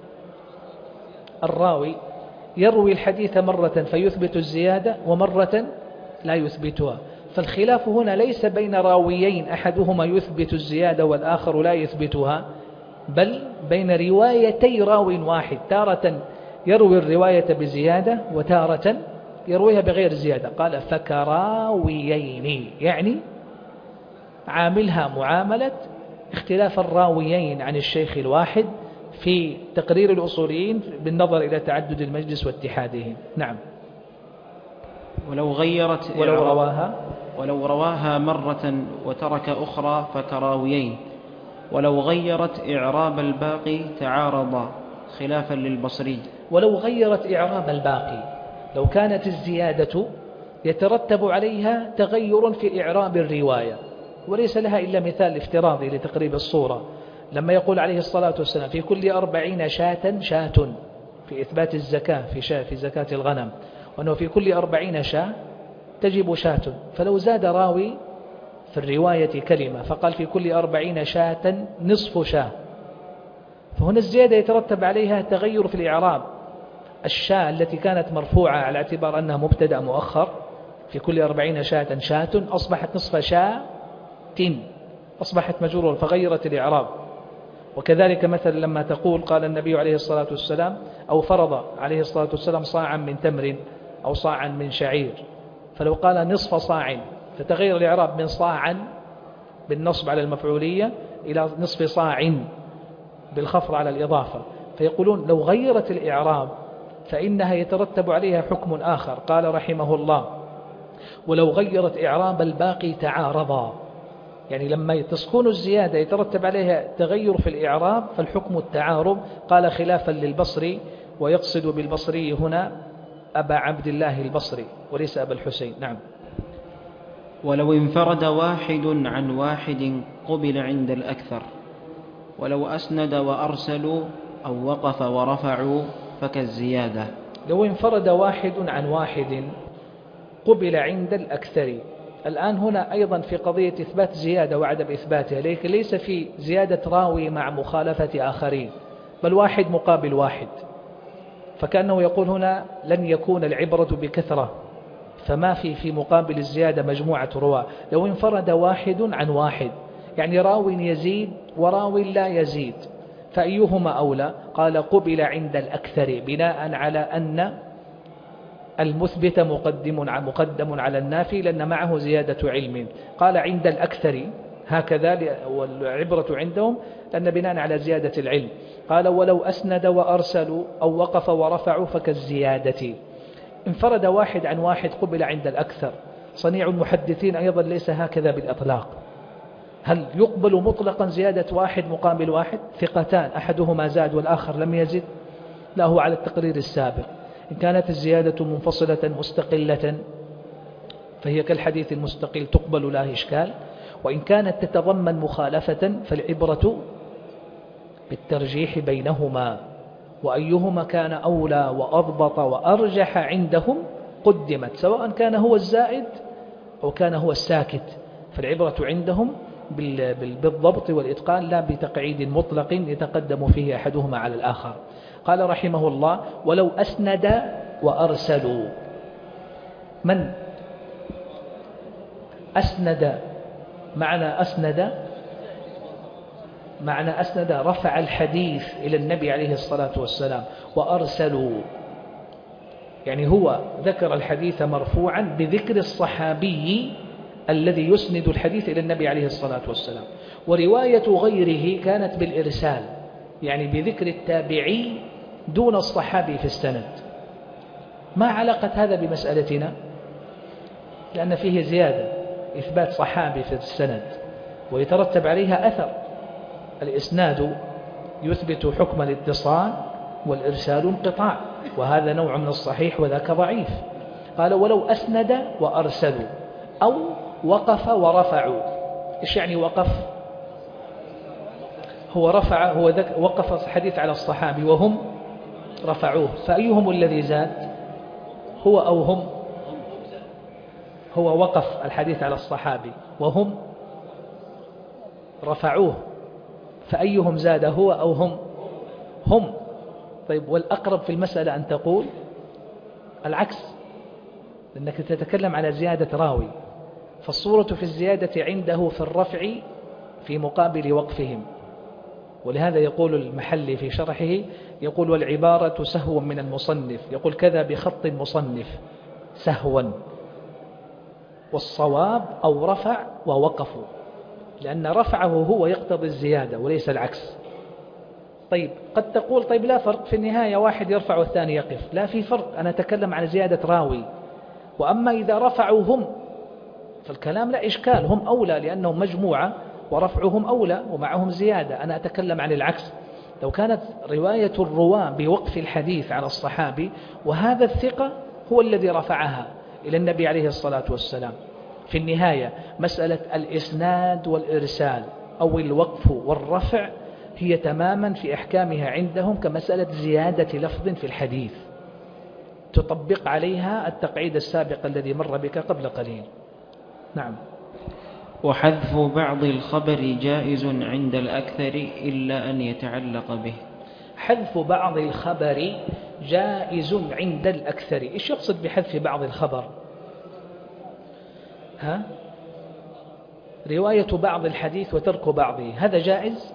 الراوي يروي الحديث مرة فيثبت الزيادة ومرة لا يثبتها، فالخلاف هنا ليس بين راويين أحدهما يثبت الزيادة والآخر لا يثبتها، بل بين روايتي راو واحد، تارة يروي الرواية بزيادة وتارة يرويها بغير زيادة. قال فكراويين، يعني عاملها معاملة اختلاف الراويين عن الشيخ الواحد في تقرير الأصوليين بالنظر إلى تعدد المجلس واتحادهم. نعم. ولو رواها مرة وترك أخرى فكراويين. ولو غيرت إعراب الباقي تعارضا خلافا للبصري. ولو غيرت إعراب الباقي، لو كانت الزيادة يترتب عليها تغير في إعراب الرواية، وليس لها إلا مثال افتراضي لتقريب الصورة، لما يقول عليه الصلاة والسلام في كل 40 شاة في إثبات الزكاة في زكاة الغنم، وأنه في كل 40 شاة تجب شاة، فلو زاد راوي في الرواية كلمة فقال في كل 40 شاة نصف شاة، فهنا الزيادة يترتب عليها تغير في الإعراب. الشاة التي كانت مرفوعة على اعتبار أنها مبتدأ مؤخر في كل 40 شاة أصبحت نصف شاة، أصبحت مجرورة فغيرت الإعراب. وكذلك مثلا لما تقول قال النبي عليه الصلاة والسلام أو فرض عليه الصلاة والسلام صاعا من تمر أو صاعا من شعير، فلو قال نصف صاع فتغير الإعراب من صاعا بالنصب على المفعولية إلى نصف صاع بالخفض على الإضافة، فيقولون لو غيرت الإعراب فإنها يترتب عليها حكم آخر. قال رحمه الله ولو غيرت إعراب الباقي تعارضا، يعني لما تسكن الزيادة يترتب عليها تغير في الإعراب فالحكم التعارض. قال خلافا للبصري، ويقصد بالبصري هنا أبا عبد الله البصري وليس أبا الحسين. نعم. ولو انفرد واحد عن واحد قبل عند الأكثر، ولو أسند وأرسلوا أو وقف ورفعوا فكالزيادة. لو انفرد واحد عن واحد قبل عند الأكثر. الآن هنا أيضا في قضية إثبات زيادة وعدم إثباتها، لكن ليس في زيادة راوي مع مخالفة آخرين، بل واحد مقابل واحد، فكأنه يقول هنا لن يكون العبرة بكثرة، فما في مقابل الزيادة مجموعة رواة. لو انفرد واحد عن واحد يعني راو يزيد وراو لا يزيد، فأيهما أولى؟ قال قبل عند الأكثر، بناء على أن المثبت مقدم على النافي لأن معه زيادة علم. قال عند الأكثر هكذا، والعبرة عندهم لأن بناء على زيادة العلم. قال ولو أسند وأرسلوا أو وقف ورفعوا فكالزيادة. انفرد واحد عن واحد قبل عند الأكثر. صنيع المحدثين أيضا ليس هكذا بالإطلاق. هل يقبل مطلقا زيادة واحد مقابل واحد؟ ثقتان أحدهما زاد والآخر لم يزد؟ لا، هو على التقرير السابق. إن كانت الزيادة منفصلة مستقلة فهي كالحديث المستقل تقبل لا إشكال، وإن كانت تتضمن مخالفة فالعبرة بالترجيح بينهما، وأيهما كان أولى وأضبط وأرجح عندهم قدمت، سواء كان هو الزائد أو كان هو الساكت، فالعبرة عندهم بالضبط والإتقان لا بتقعيد مطلق يتقدم فيه أحدهما على الآخر. قال رحمه الله: ولو أسند وأرسلوا. من أسند؟ معنى أسند رفع الحديث إلى النبي عليه الصلاة والسلام، وأرسلوا يعني هو ذكر الحديث مرفوعا بذكر الصحابي الذي يسند الحديث إلى النبي عليه الصلاة والسلام، ورواية غيره كانت بالإرسال، يعني بذكر التابعي دون الصحابي في السند. ما علاقة هذا بمسألتنا؟ لأن فيه زيادة، إثبات صحابي في السند ويترتب عليها أثر. الإسناد يثبت حكم الاتصال، والإرسال انقطاع، وهذا نوع من الصحيح وذاك ضعيف. قال: ولو أسند وأرسلوا، أو وقف ورفعوا. إيش يعني وقف؟ هو رفع، وقف الحديث على الصحابي وهم رفعوه، فأيهم الذي زاد؟ هو أو هم؟ هو وقف الحديث على الصحابي وهم رفعوه، فأيهم زاد، هو أو هم؟ هم. طيب، والأقرب في المسألة أن تقول العكس، لأنك تتكلم على زيادة راوي، فالصورة في الزيادة عنده في الرفع في مقابل وقفهم. ولهذا يقول المحلي في شرحه، يقول: والعبارة سهو من المصنف، يقول كذا بخط المصنف سهوا، والصواب أو رفع ووقفوا، لأن رفعه هو يقتضي الزيادة وليس العكس. طيب، قد تقول طيب لا فرق، في النهاية واحد يرفع والثاني يقف. لا، في فرق، أنا أتكلم عن زيادة راوي. وأما إذا رفعوا هم فالكلام لا إشكال، هم أولى لأنهم مجموعة ورفعهم أولى ومعهم زيادة. أنا أتكلم عن العكس، لو كانت رواية الرواة بوقف الحديث على الصحابي وهذا الثقة هو الذي رفعها إلى النبي عليه الصلاة والسلام، في النهاية مسألة الإسناد والإرسال أو الوقف والرفع هي تماما في أحكامها عندهم كمسألة زيادة لفظ في الحديث، تطبق عليها التقعيد السابق الذي مر بك قبل قليل. نعم. وحذف بعض الخبر جائز عند الأكثر إلا أن يتعلق به. حذف بعض الخبر جائز عند الأكثر. إيش يقصد بحذف بعض الخبر؟ رواية بعض الحديث وترك بعضه، هذا جائز؟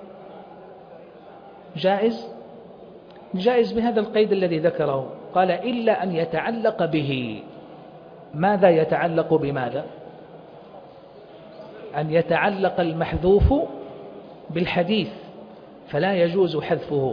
جائز بهذا القيد الذي ذكره، قال إلا أن يتعلق به. ماذا يتعلق بماذا؟ أن يتعلق المحذوف بالحديث، فلا يجوز حذفه.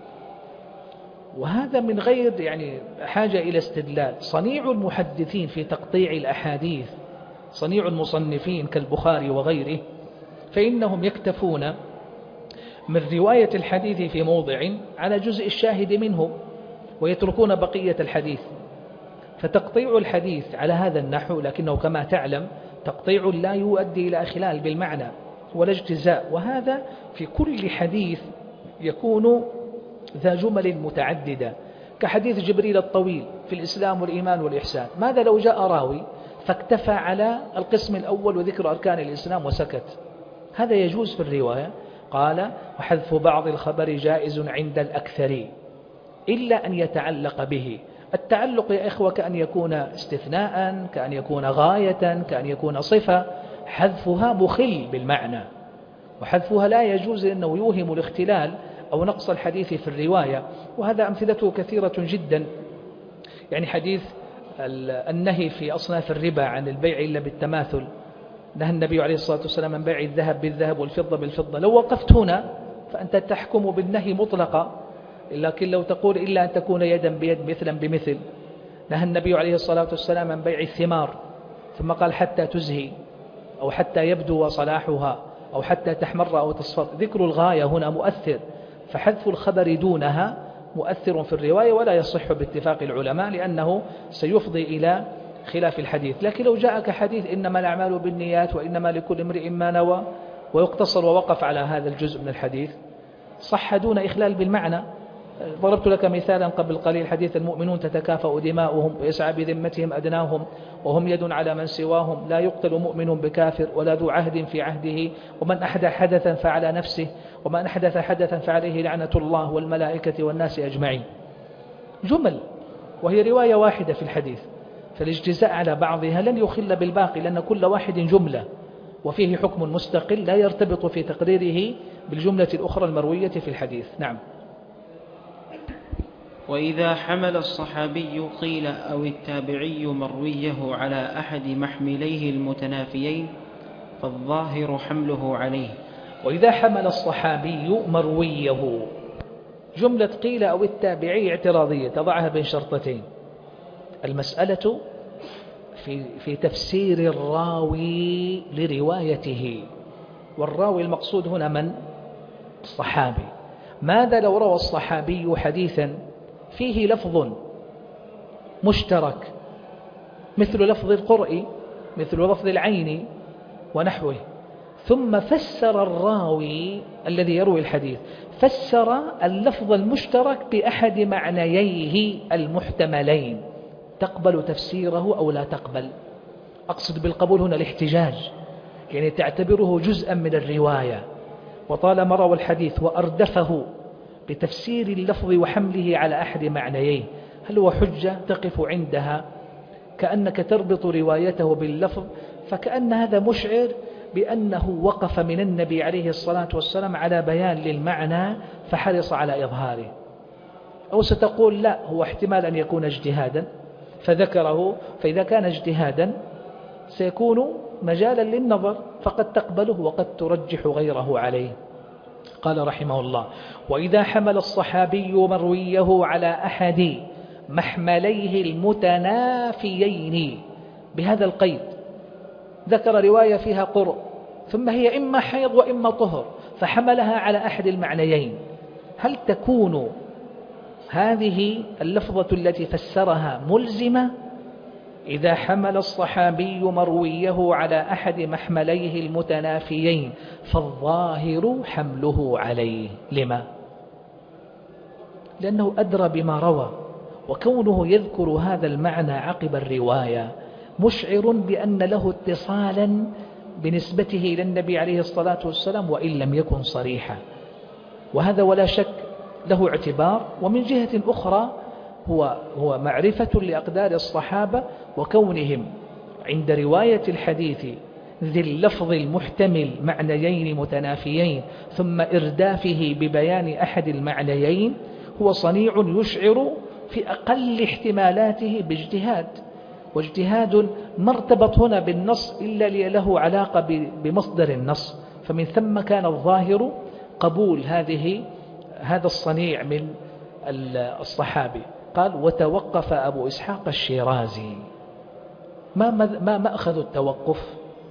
وهذا من غير يعني حاجة إلى استدلال. صنيع المحدثين في تقطيع الأحاديث، صنيع المصنفين كالبخاري وغيره، فإنهم يكتفون من رواية الحديث في موضع على جزء الشاهد منه ويتركون بقية الحديث. فتقطيع الحديث على هذا النحو، لكنه كما تعلم تقطيع لا يؤدي إلى إخلال بالمعنى ولا اجتزاء، وهذا في كل حديث يكون ذا جمل متعددة، كحديث جبريل الطويل في الإسلام والإيمان والإحسان. ماذا لو جاء راوي فاكتفى على القسم الأول وذكر أركان الإسلام وسكت؟ هذا يجوز في الرواية. قال: وحذف بعض الخبر جائز عند الأكثر إلا أن يتعلق به. التعلق يا إخوة كأن يكون استثناء، كأن يكون غاية، كأن يكون صفة. حذفها مخل بالمعنى، وحذفها لا يجوز لأنه يوهم الاختلال أو نقص الحديث في الرواية، وهذا أمثلته كثيرة جدا. يعني حديث النهي في أصناف الربا عن البيع إلا بالتماثل، نهى النبي عليه الصلاة والسلام عن بيع الذهب بالذهب والفضة بالفضة. لو وقفت هنا فأنت تحكم بالنهي مطلقا، لكن لو تقول إلا أن تكون يدا بيد مثلا بمثل. نهى النبي عليه الصلاة والسلام عن بيع الثمار، ثم قال حتى تزهي أو حتى يبدو صلاحها أو حتى تحمر أو تصفر. ذكر الغاية هنا مؤثر، فحذف الخبر دونها مؤثر في الرواية ولا يصح باتفاق العلماء، لأنه سيفضي إلى خلاف الحديث. لكن لو جاءك حديث إنما الأعمال بالنيات وإنما لكل امرئ ما نوى ويقتصر ووقف على هذا الجزء من الحديث صح دون إخلال بالمعنى. ضربت لك مثالا قبل قليل حديث المؤمنون تتكافأ دماؤهم ويسعى بذمتهم أدناهم وهم يد على من سواهم، لا يقتل مؤمن بكافر ولا ذو عهد في عهده، ومن أحدث حدثا فعلى نفسه ومن أحدث حدثا فعليه لعنة الله والملائكة والناس أجمعين. جمل وهي رواية واحدة في الحديث، فالاجتزاء على بعضها لن يخل بالباقي لأن كل واحد جملة وفيه حكم مستقل لا يرتبط في تقريره بالجملة الأخرى المروية في الحديث. نعم. وإذا حمل الصحابي قيل أو التابعي مرويه على أحد محمليه المتنافيين فالظاهر حمله عليه. وإذا حمل الصحابي مرويه، جملة قيل أو التابعي اعتراضية تضعها بين شرطتين. المسألة في تفسير الراوي لروايته، والراوي المقصود هنا من؟ الصحابي. ماذا لو روى الصحابي حديثا فيه لفظ مشترك مثل لفظ القرء مثل لفظ العين ونحوه، ثم فسر الراوي الذي يروي الحديث فسر اللفظ المشترك بأحد معنييه المحتملين، تقبل تفسيره أو لا تقبل؟ أقصد بالقبول هنا الاحتجاج، يعني تعتبره جزءا من الرواية، وطالما روى الحديث وأردفه بتفسير اللفظ وحمله على أحد معنييه، هل هو حجة تقف عندها كأنك تربط روايته باللفظ؟ فكأن هذا مشعر بأنه وقف من النبي عليه الصلاة والسلام على بيان للمعنى فحرص على إظهاره. أو ستقول لا، هو احتمال أن يكون اجتهادا فذكره، فإذا كان اجتهادا سيكون مجالا للنظر فقد تقبله وقد ترجح غيره عليه. قال رحمه الله: وإذا حمل الصحابي مرويه على أحد محمليه المتنافيين، بهذا القيد ذكر رواية فيها قرء ثم هي إما حيض وإما طهر فحملها على أحد المعنيين، هل تكون هذه اللفظة التي فسرها ملزمة؟ إذا حمل الصحابي مرويه على أحد محمليه المتنافيين فالظاهر حمله عليه. لما؟ لأنه أدرى بما روى، وكونه يذكر هذا المعنى عقب الرواية مشعر بأن له اتصالا بنسبته إلى النبي عليه الصلاة والسلام وإن لم يكن صريحا، وهذا ولا شك له اعتبار. ومن جهة أخرى هو معرفة لأقدار الصحابة وكونهم عند رواية الحديث ذي اللفظ المحتمل معنيين متنافيين ثم إردافه ببيان أحد المعنيين هو صنيع يشعر في أقل احتمالاته باجتهاد، واجتهاد ما ارتبط هنا بالنص إلا له علاقة بمصدر النص، فمن ثم كان الظاهر قبول هذا الصنيع من الصحابي. قال: وتوقف أبو إسحاق الشيرازي. ما مأخذ التوقف؟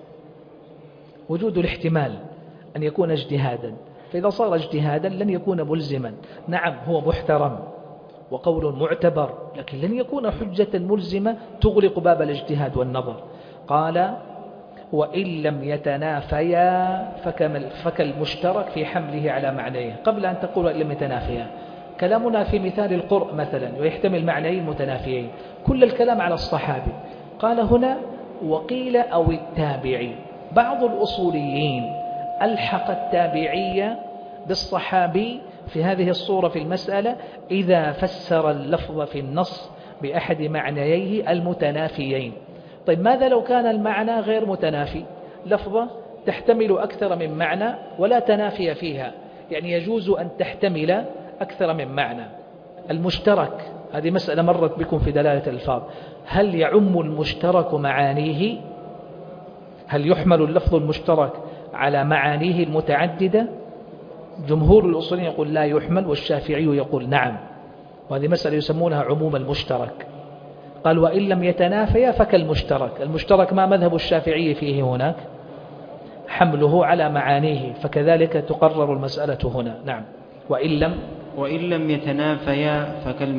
وجود الاحتمال أن يكون اجتهادا، فإذا صار اجتهادا لن يكون ملزما. نعم هو محترم وقول معتبر، لكن لن يكون حجة ملزمة تغلق باب الاجتهاد والنظر. قال: وإن لم يتنافيا فكالمشترك في حمله على معنيه. قبل أن تقول وإن لم يتنافيا، كلامنا في مثال القرء مثلا ويحتمل معنيين متنافيين، كل الكلام على الصحابي. قال هنا: وقيل أو التابعي. بعض الأصوليين ألحق التابعي بالصحابي في هذه الصورة في المسألة إذا فسر اللفظ في النص بأحد معنييه المتنافيين. طيب ماذا لو كان المعنى غير متنافي، لفظة تحتمل أكثر من معنى ولا تنافي فيها، يعني يجوز أن تحتمل أكثر من معنى؟ المشترك، هذه مسألة مرت بكم في دلالة الألفاظ، هل يعم المشترك معانيه؟ هل يحمل اللفظ المشترك على معانيه المتعددة؟ جمهور الأصوليين يقول لا يحمل، والشافعي يقول نعم، وهذه مسألة يسمونها عموم المشترك. قال: وإن لم يتنافيا فكالمشترك. المشترك ما مذهب الشافعي فيه هناك؟ حمله على معانيه، فكذلك تقرر المسألة هنا. نعم. وإن لم وإن لم يتنافيا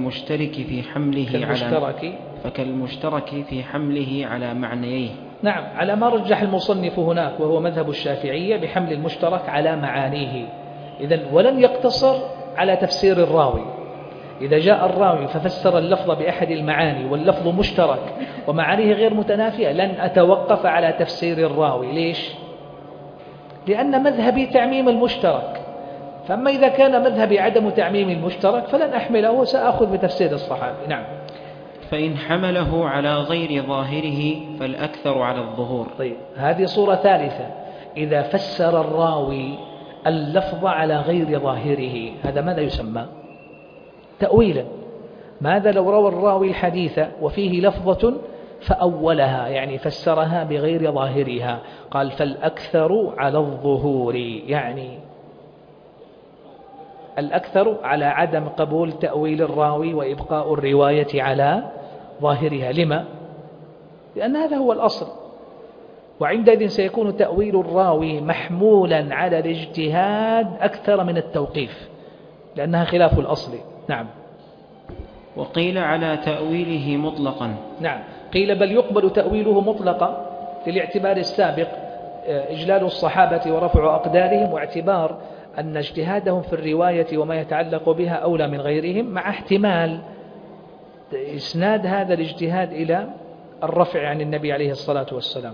فكالمشترك في حمله على معنييه. نعم، على ما رجح المصنف هناك وهو مذهب الشافعية بحمل المشترك على معانيه. إذن ولن يقتصر على تفسير الراوي. إذا جاء الراوي ففسر اللفظ بأحد المعاني واللفظ مشترك ومعانيه غير متنافية لن أتوقف على تفسير الراوي. ليش؟ لأن مذهبي تعميم المشترك، فأما إذا كان مذهبي عدم تعميم المشترك فلن أحمله وسأخذ بتفسير الصحابي. نعم. فإن حمله على غير ظاهره فالأكثر على الظهور. طيب، هذه صورة ثالثة. إذا فسر الراوي اللفظ على غير ظاهره، هذا ماذا يسمى؟ تأويلا. ماذا لو روى الراوي الحديث وفيه لفظة فأولها، يعني فسرها بغير ظاهرها؟ قال فالأكثر على الظهور، يعني الأكثر على عدم قبول تأويل الراوي وإبقاء الرواية على ظاهرها. لما؟ لأن هذا هو الأصل، وعندئذ سيكون تأويل الراوي محمولا على الاجتهاد أكثر من التوقيف، لأنها خلاف الأصل. نعم. وقيل على تأويله مطلقا. نعم، قيل بل يقبل تأويله مطلقا للاعتبار السابق، إجلال الصحابة ورفع أقدارهم، واعتبار أن اجتهادهم في الرواية وما يتعلق بها أولى من غيرهم، مع احتمال إسناد هذا الاجتهاد إلى الرفع عن النبي عليه الصلاة والسلام.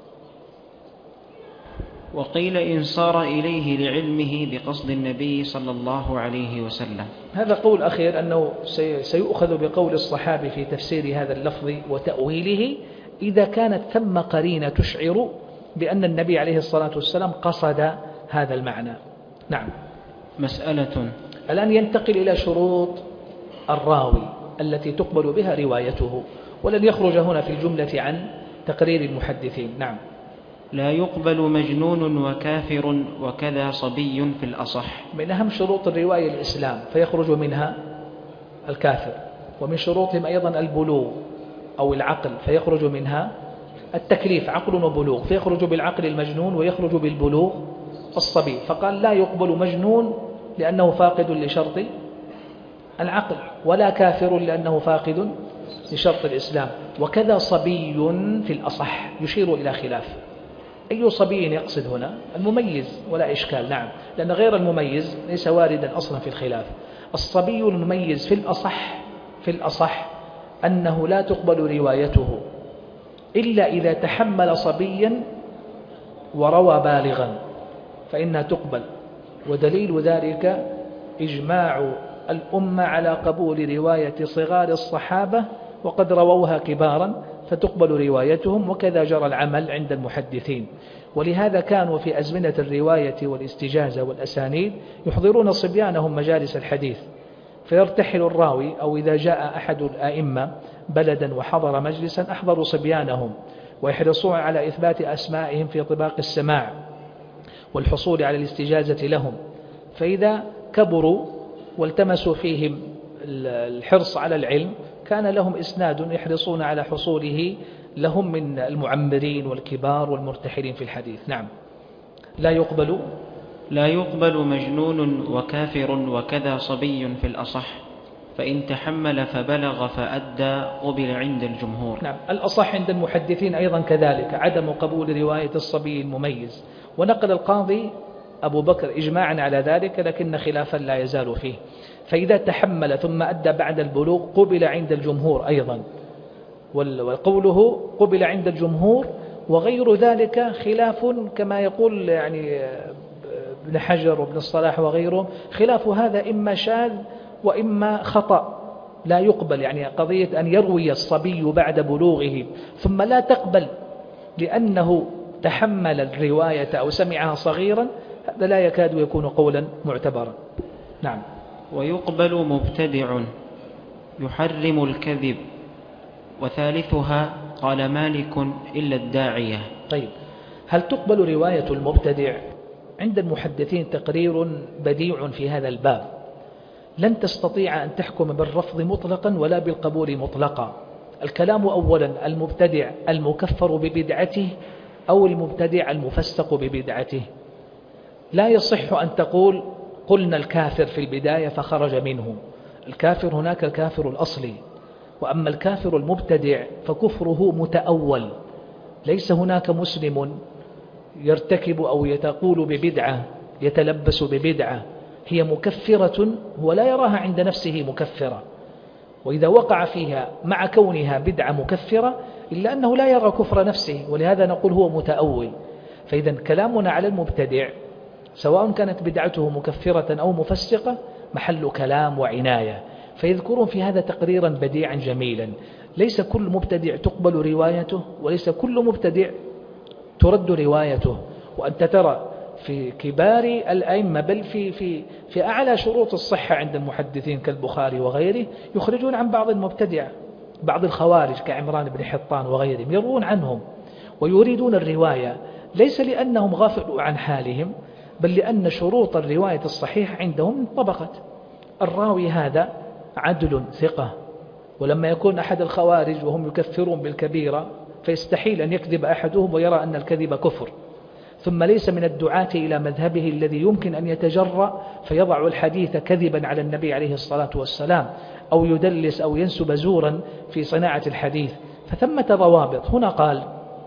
وقيل إن صار إليه لعلمه بقصد النبي صلى الله عليه وسلم. هذا قول أخير، أنه سيؤخذ بقول الصحابي في تفسير هذا اللفظ وتأويله إذا كانت ثم قرينة تشعر بأن النبي عليه الصلاة والسلام قصد هذا المعنى. نعم. مسألة. الآن ينتقل إلى شروط الراوي التي تقبل بها روايته، ولن يخرج هنا في الجملة عن تقرير المحدثين. نعم. لا يقبل مجنون وكافر وكذا صبي في الأصح. من أهم شروط الرواية الإسلام، فيخرج منها الكافر. ومن شروطهم أيضا البلوغ أو العقل، فيخرج منها التكليف، عقل وبلوغ، فيخرج بالعقل المجنون ويخرج بالبلوغ الصبي. فقال لا يقبل مجنون لأنه فاقد لشرط العقل، ولا كافر لأنه فاقد لشرط الإسلام، وكذا صبي في الأصح، يشير إلى خلاف. أي صبي يقصد هنا؟ المميز ولا إشكال. نعم، لأن غير المميز ليس واردا أصلا في الخلاف. الصبي المميز في الأصح أنه لا تقبل روايته إلا إذا تحمل صبيا وروى بالغا، فإنها تقبل. ودليل ذلك إجماع الأمة على قبول رواية صغار الصحابة وقد رووها كبارا فتقبل روايتهم، وكذا جرى العمل عند المحدثين. ولهذا كانوا في أزمنة الرواية والاستجازة والأسانيد يحضرون صبيانهم مجالس الحديث، فيرتحل الراوي أو إذا جاء أحد الآئمة بلدا وحضر مجلسا أحضروا صبيانهم، ويحرصون على إثبات أسمائهم في طباق السماع والحصول على الاستجازة لهم. فإذا كبروا والتمسوا فيهم الحرص على العلم كان لهم إسناد يحرصون على حصوله لهم من المعمرين والكبار والمرتحلين في الحديث. نعم. لا يقبل مجنون وكافر وكذا صبي في الأصح، فإن تحمل فبلغ فأدى قبل عند الجمهور. نعم، الأصح عند المحدثين أيضا كذلك عدم قبول رواية الصبي المميز، ونقل القاضي أبو بكر إجماعا على ذلك، لكن خلافا لا يزال فيه. فإذا تحمل ثم أدى بعد البلوغ قبل عند الجمهور أيضا، وقوله قبل عند الجمهور وغير ذلك خلاف كما يقول يعني ابن حجر وابن الصلاح وغيره، خلاف هذا إما شاذ وإما خطأ لا يقبل. يعني قضية أن يروي الصبي بعد بلوغه ثم لا تقبل لأنه تحمل الرواية أو سمعها صغيرا، هذا لا يكاد يكون قولا معتبرا. نعم. ويقبل مبتدع يحرم الكذب، وثالثها قال مالك إلا الداعية. طيب، هل تقبل رواية المبتدع؟ عند المحدثين تقرير بديع في هذا الباب، لن تستطيع أن تحكم بالرفض مطلقا ولا بالقبول مطلقا. الكلام أولا المبتدع المكفر ببدعته أو المبتدع المفسق ببدعته. لا يصح أن تقول قلنا الكافر في البداية فخرج منه. الكافر هناك الكافر الأصلي، وأما الكافر المبتدع فكفره متأول. ليس هناك مسلم يرتكب أو يتقول ببدعة، يتلبس ببدعة هي مكفرة ولا يراها عند نفسه مكفرة، وإذا وقع فيها مع كونها بدعة مكفرة إلا أنه لا يرى كفر نفسه، ولهذا نقول هو متأول. فإذا كلامنا على المبتدع سواء كانت بدعته مكفرة أو مفسقة محل كلام وعناية. فيذكرون في هذا تقريرا بديعا جميلا: ليس كل مبتدع تقبل روايته، وليس كل مبتدع ترد روايته. وأنت ترى في كبار الأئمة بل في أعلى شروط الصحة عند المحدثين كالبخاري وغيره يخرجون عن بعض المبتدع، بعض الخوارج كعمران بن حطان وغيرهم يروون عنهم ويريدون الرواية، ليس لأنهم غافلوا عن حالهم بل لأن شروط الرواية الصحيحة عندهم انطبقت. الراوي هذا عدل ثقة، ولما يكون أحد الخوارج وهم يكفرون بالكبيرة فيستحيل أن يكذب أحدهم ويرى أن الكذب كفر، ثم ليس من الدعاة إلى مذهبه الذي يمكن أن يتجرأ فيضع الحديث كذبا على النبي عليه الصلاة والسلام، أو يدلس أو ينسب زورا في صناعة الحديث. فثمة ضوابط. هنا قال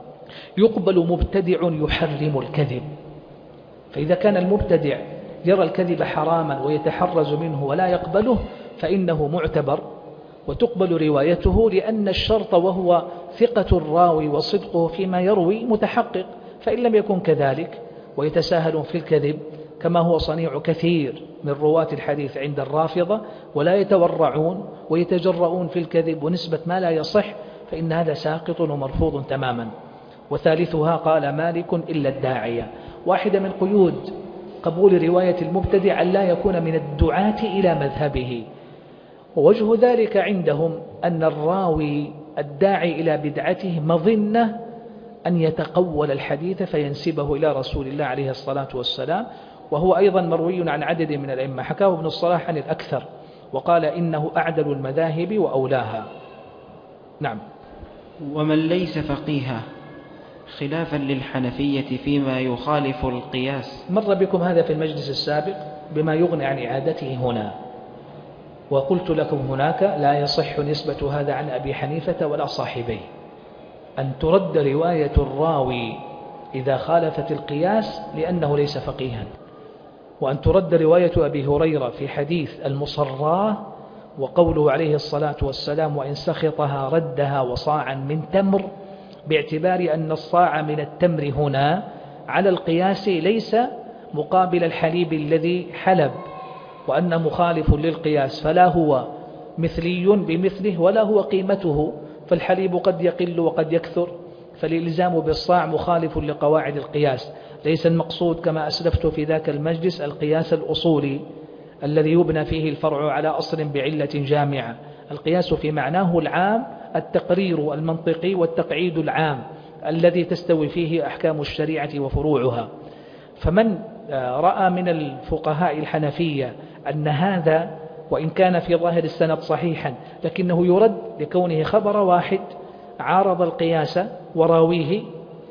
يقبل مبتدع يحرم الكذب، فإذا كان المبتدع يرى الكذب حراما ويتحرز منه ولا يقبله فإنه معتبر وتقبل روايته، لأن الشرط وهو ثقة الراوي وصدقه فيما يروي متحقق. فإن لم يكن كذلك ويتساهلون في الكذب كما هو صنيع كثير من رواة الحديث عند الرافضة، ولا يتورعون ويتجرؤون في الكذب ونسبة ما لا يصح، فإن هذا ساقط ومرفوض تماما. وثالثها قال مالك إلا الداعية. واحدة من قيود قبول رواية المبتدع أن لا يكون من الدعاة إلى مذهبه، ووجه ذلك عندهم أن الراوي الداعي إلى بدعته مظنة أن يتقول الحديث فينسبه إلى رسول الله عليه الصلاة والسلام، وهو أيضا مروي عن عدد من الأئمة، حكاه ابن الصلاح عن الأكثر وقال إنه أعدل المذاهب وأولاها. نعم. ومن ليس فقيها خلافا للحنفية فيما يخالف القياس. مر بكم هذا في المجلس السابق بما يغني عن إعادته هنا، وقلت لكم هناك لا يصح نسبة هذا عن أبي حنيفة ولا صاحبيه، أن ترد رواية الراوي إذا خالفت القياس لأنه ليس فقيها، وأن ترد رواية أبي هريرة في حديث المصراه وقوله عليه الصلاة والسلام وإن سخطها ردها وصاعا من تمر، باعتبار أن الصاع من التمر هنا على القياس ليس مقابل الحليب الذي حلب، وأن مخالف للقياس فلا هو مثلي بمثله ولا هو قيمته، فالحليب قد يقل وقد يكثر، فالإلزام بالصاع مخالف لقواعد القياس. ليس المقصود كما أسلفت في ذاك المجلس القياس الأصولي الذي يبنى فيه الفرع على أصل بعلة جامعة. القياس في معناه العام التقرير المنطقي والتقعيد العام الذي تستوي فيه أحكام الشريعة وفروعها. فمن رأى من الفقهاء الحنفية أن هذا وإن كان في ظاهر السند صحيحا لكنه يرد لكونه خبر واحد عارض القياس وراويه،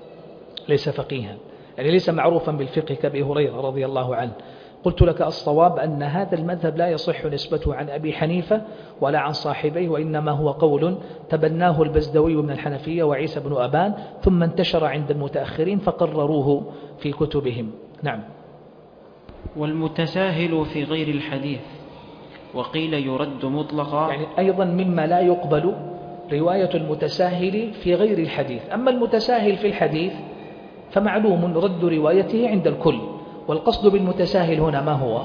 ليس فقيها، يعني ليس معروفا بالفقه كأبي هريرة رضي الله عنه. قلت لك الصواب أن هذا المذهب لا يصح نسبته عن أبي حنيفة ولا عن صاحبيه، وإنما هو قول تبناه البزدوي من الحنفية وعيسى بن أبان، ثم انتشر عند المتأخرين فقرروه في كتبهم. نعم. والمتساهل في غير الحديث وقيل يرد مطلقا، يعني أيضا مما لا يقبل رواية المتساهل في غير الحديث. أما المتساهل في الحديث فمعلوم رد روايته عند الكل، والقصد بالمتساهل هنا ما هو؟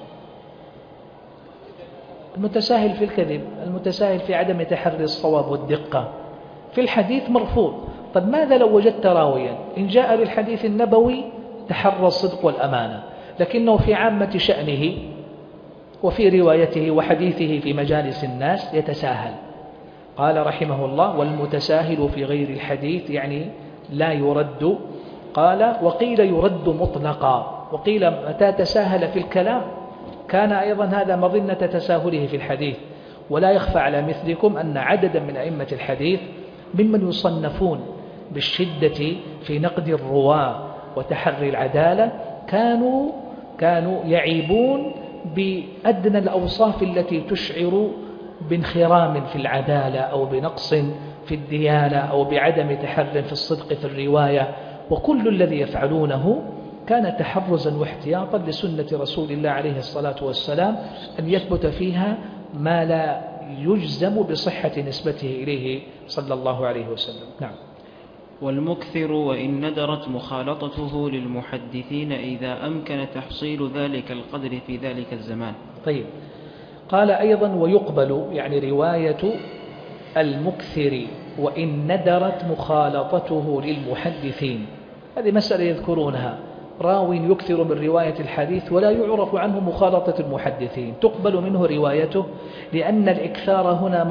المتساهل في الكذب، المتساهل في عدم تحري الصواب والدقة. في الحديث مرفوض. طب ماذا لو وجدت راويا إن جاء بالحديث النبوي تحرى الصدق والأمانة، لكنه في عامة شأنه وفي روايته وحديثه في مجالس الناس يتساهل؟ قال رحمه الله والمتساهل في غير الحديث يعني لا يرد. قال وقيل يرد مطلقا، وقيل متى تساهل في الكلام كان أيضا هذا مظنة تساهله في الحديث. ولا يخفى على مثلكم أن عددا من أئمة الحديث ممن يصنفون بالشدة في نقد الرواة وتحري العدالة كانوا كانوا يعيبون بأدنى الأوصاف التي تشعر بانخرام في العدالة أو بنقص في الديانة أو بعدم تحرٍ في الصدق في الرواية، وكل الذي يفعلونه كان تحرزا واحتياطا لسنة رسول الله عليه الصلاة والسلام أن يثبت فيها ما لا يجزم بصحة نسبته إليه صلى الله عليه وسلم. نعم. والمكثر وإن ندرت مخالطته للمحدثين إذا أمكن تحصيل ذلك القدر في ذلك الزمان. طيب، قال أيضا ويقبل، يعني رواية المكثر وإن ندرت مخالطته للمحدثين، هذه مسألة يذكرونها، راو يكثر من رواية الحديث ولا يعرف عنه مخالطة المحدثين، تقبل منه روايته، لأن الإكثار هنا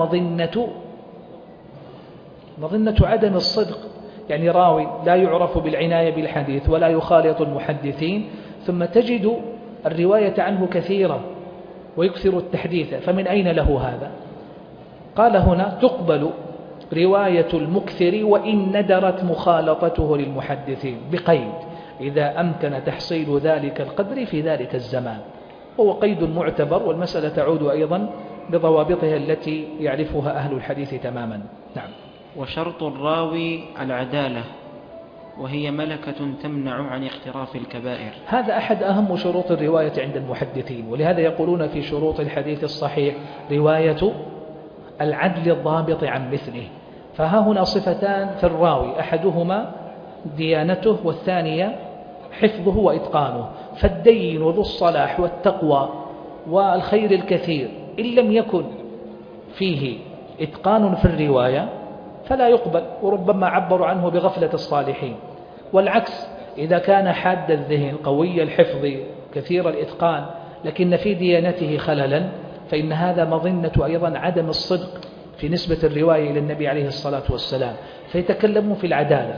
مظنة عدم الصدق، يعني راوي لا يعرف بالعناية بالحديث ولا يخالط المحدثين، ثم تجد الرواية عنه كثيرة ويكثر التحديث، فمن أين له هذا؟ قال هنا تقبل رواية المكثر وإن ندرت مخالطته للمحدثين، بقيد إذا أمكن تحصيل ذلك القدر في ذلك الزمان، هو قيد معتبر، والمسألة تعود أيضا بضوابطها التي يعرفها أهل الحديث تماما. نعم. وشرط الراوي العدالة، وهي ملكة تمنع عن اقتراف الكبائر. هذا أحد أهم شروط الرواية عند المحدثين، ولهذا يقولون في شروط الحديث الصحيح رواية العدل الضابط عن مثله. فها هنا صفتان في الراوي، أحدهما ديانته والثانية حفظه وإتقانه، فالدين ذو الصلاح والتقوى والخير الكثير إن لم يكن فيه إتقان في الرواية فلا يقبل، وربما عبروا عنه بغفلة الصالحين. والعكس، إذا كان حاد الذهن قوي الحفظ كثير الإتقان لكن في ديانته خللا، فإن هذا مظنة أيضا عدم الصدق في نسبة الرواية إلى النبي عليه الصلاة والسلام، فيتكلمون في العدالة،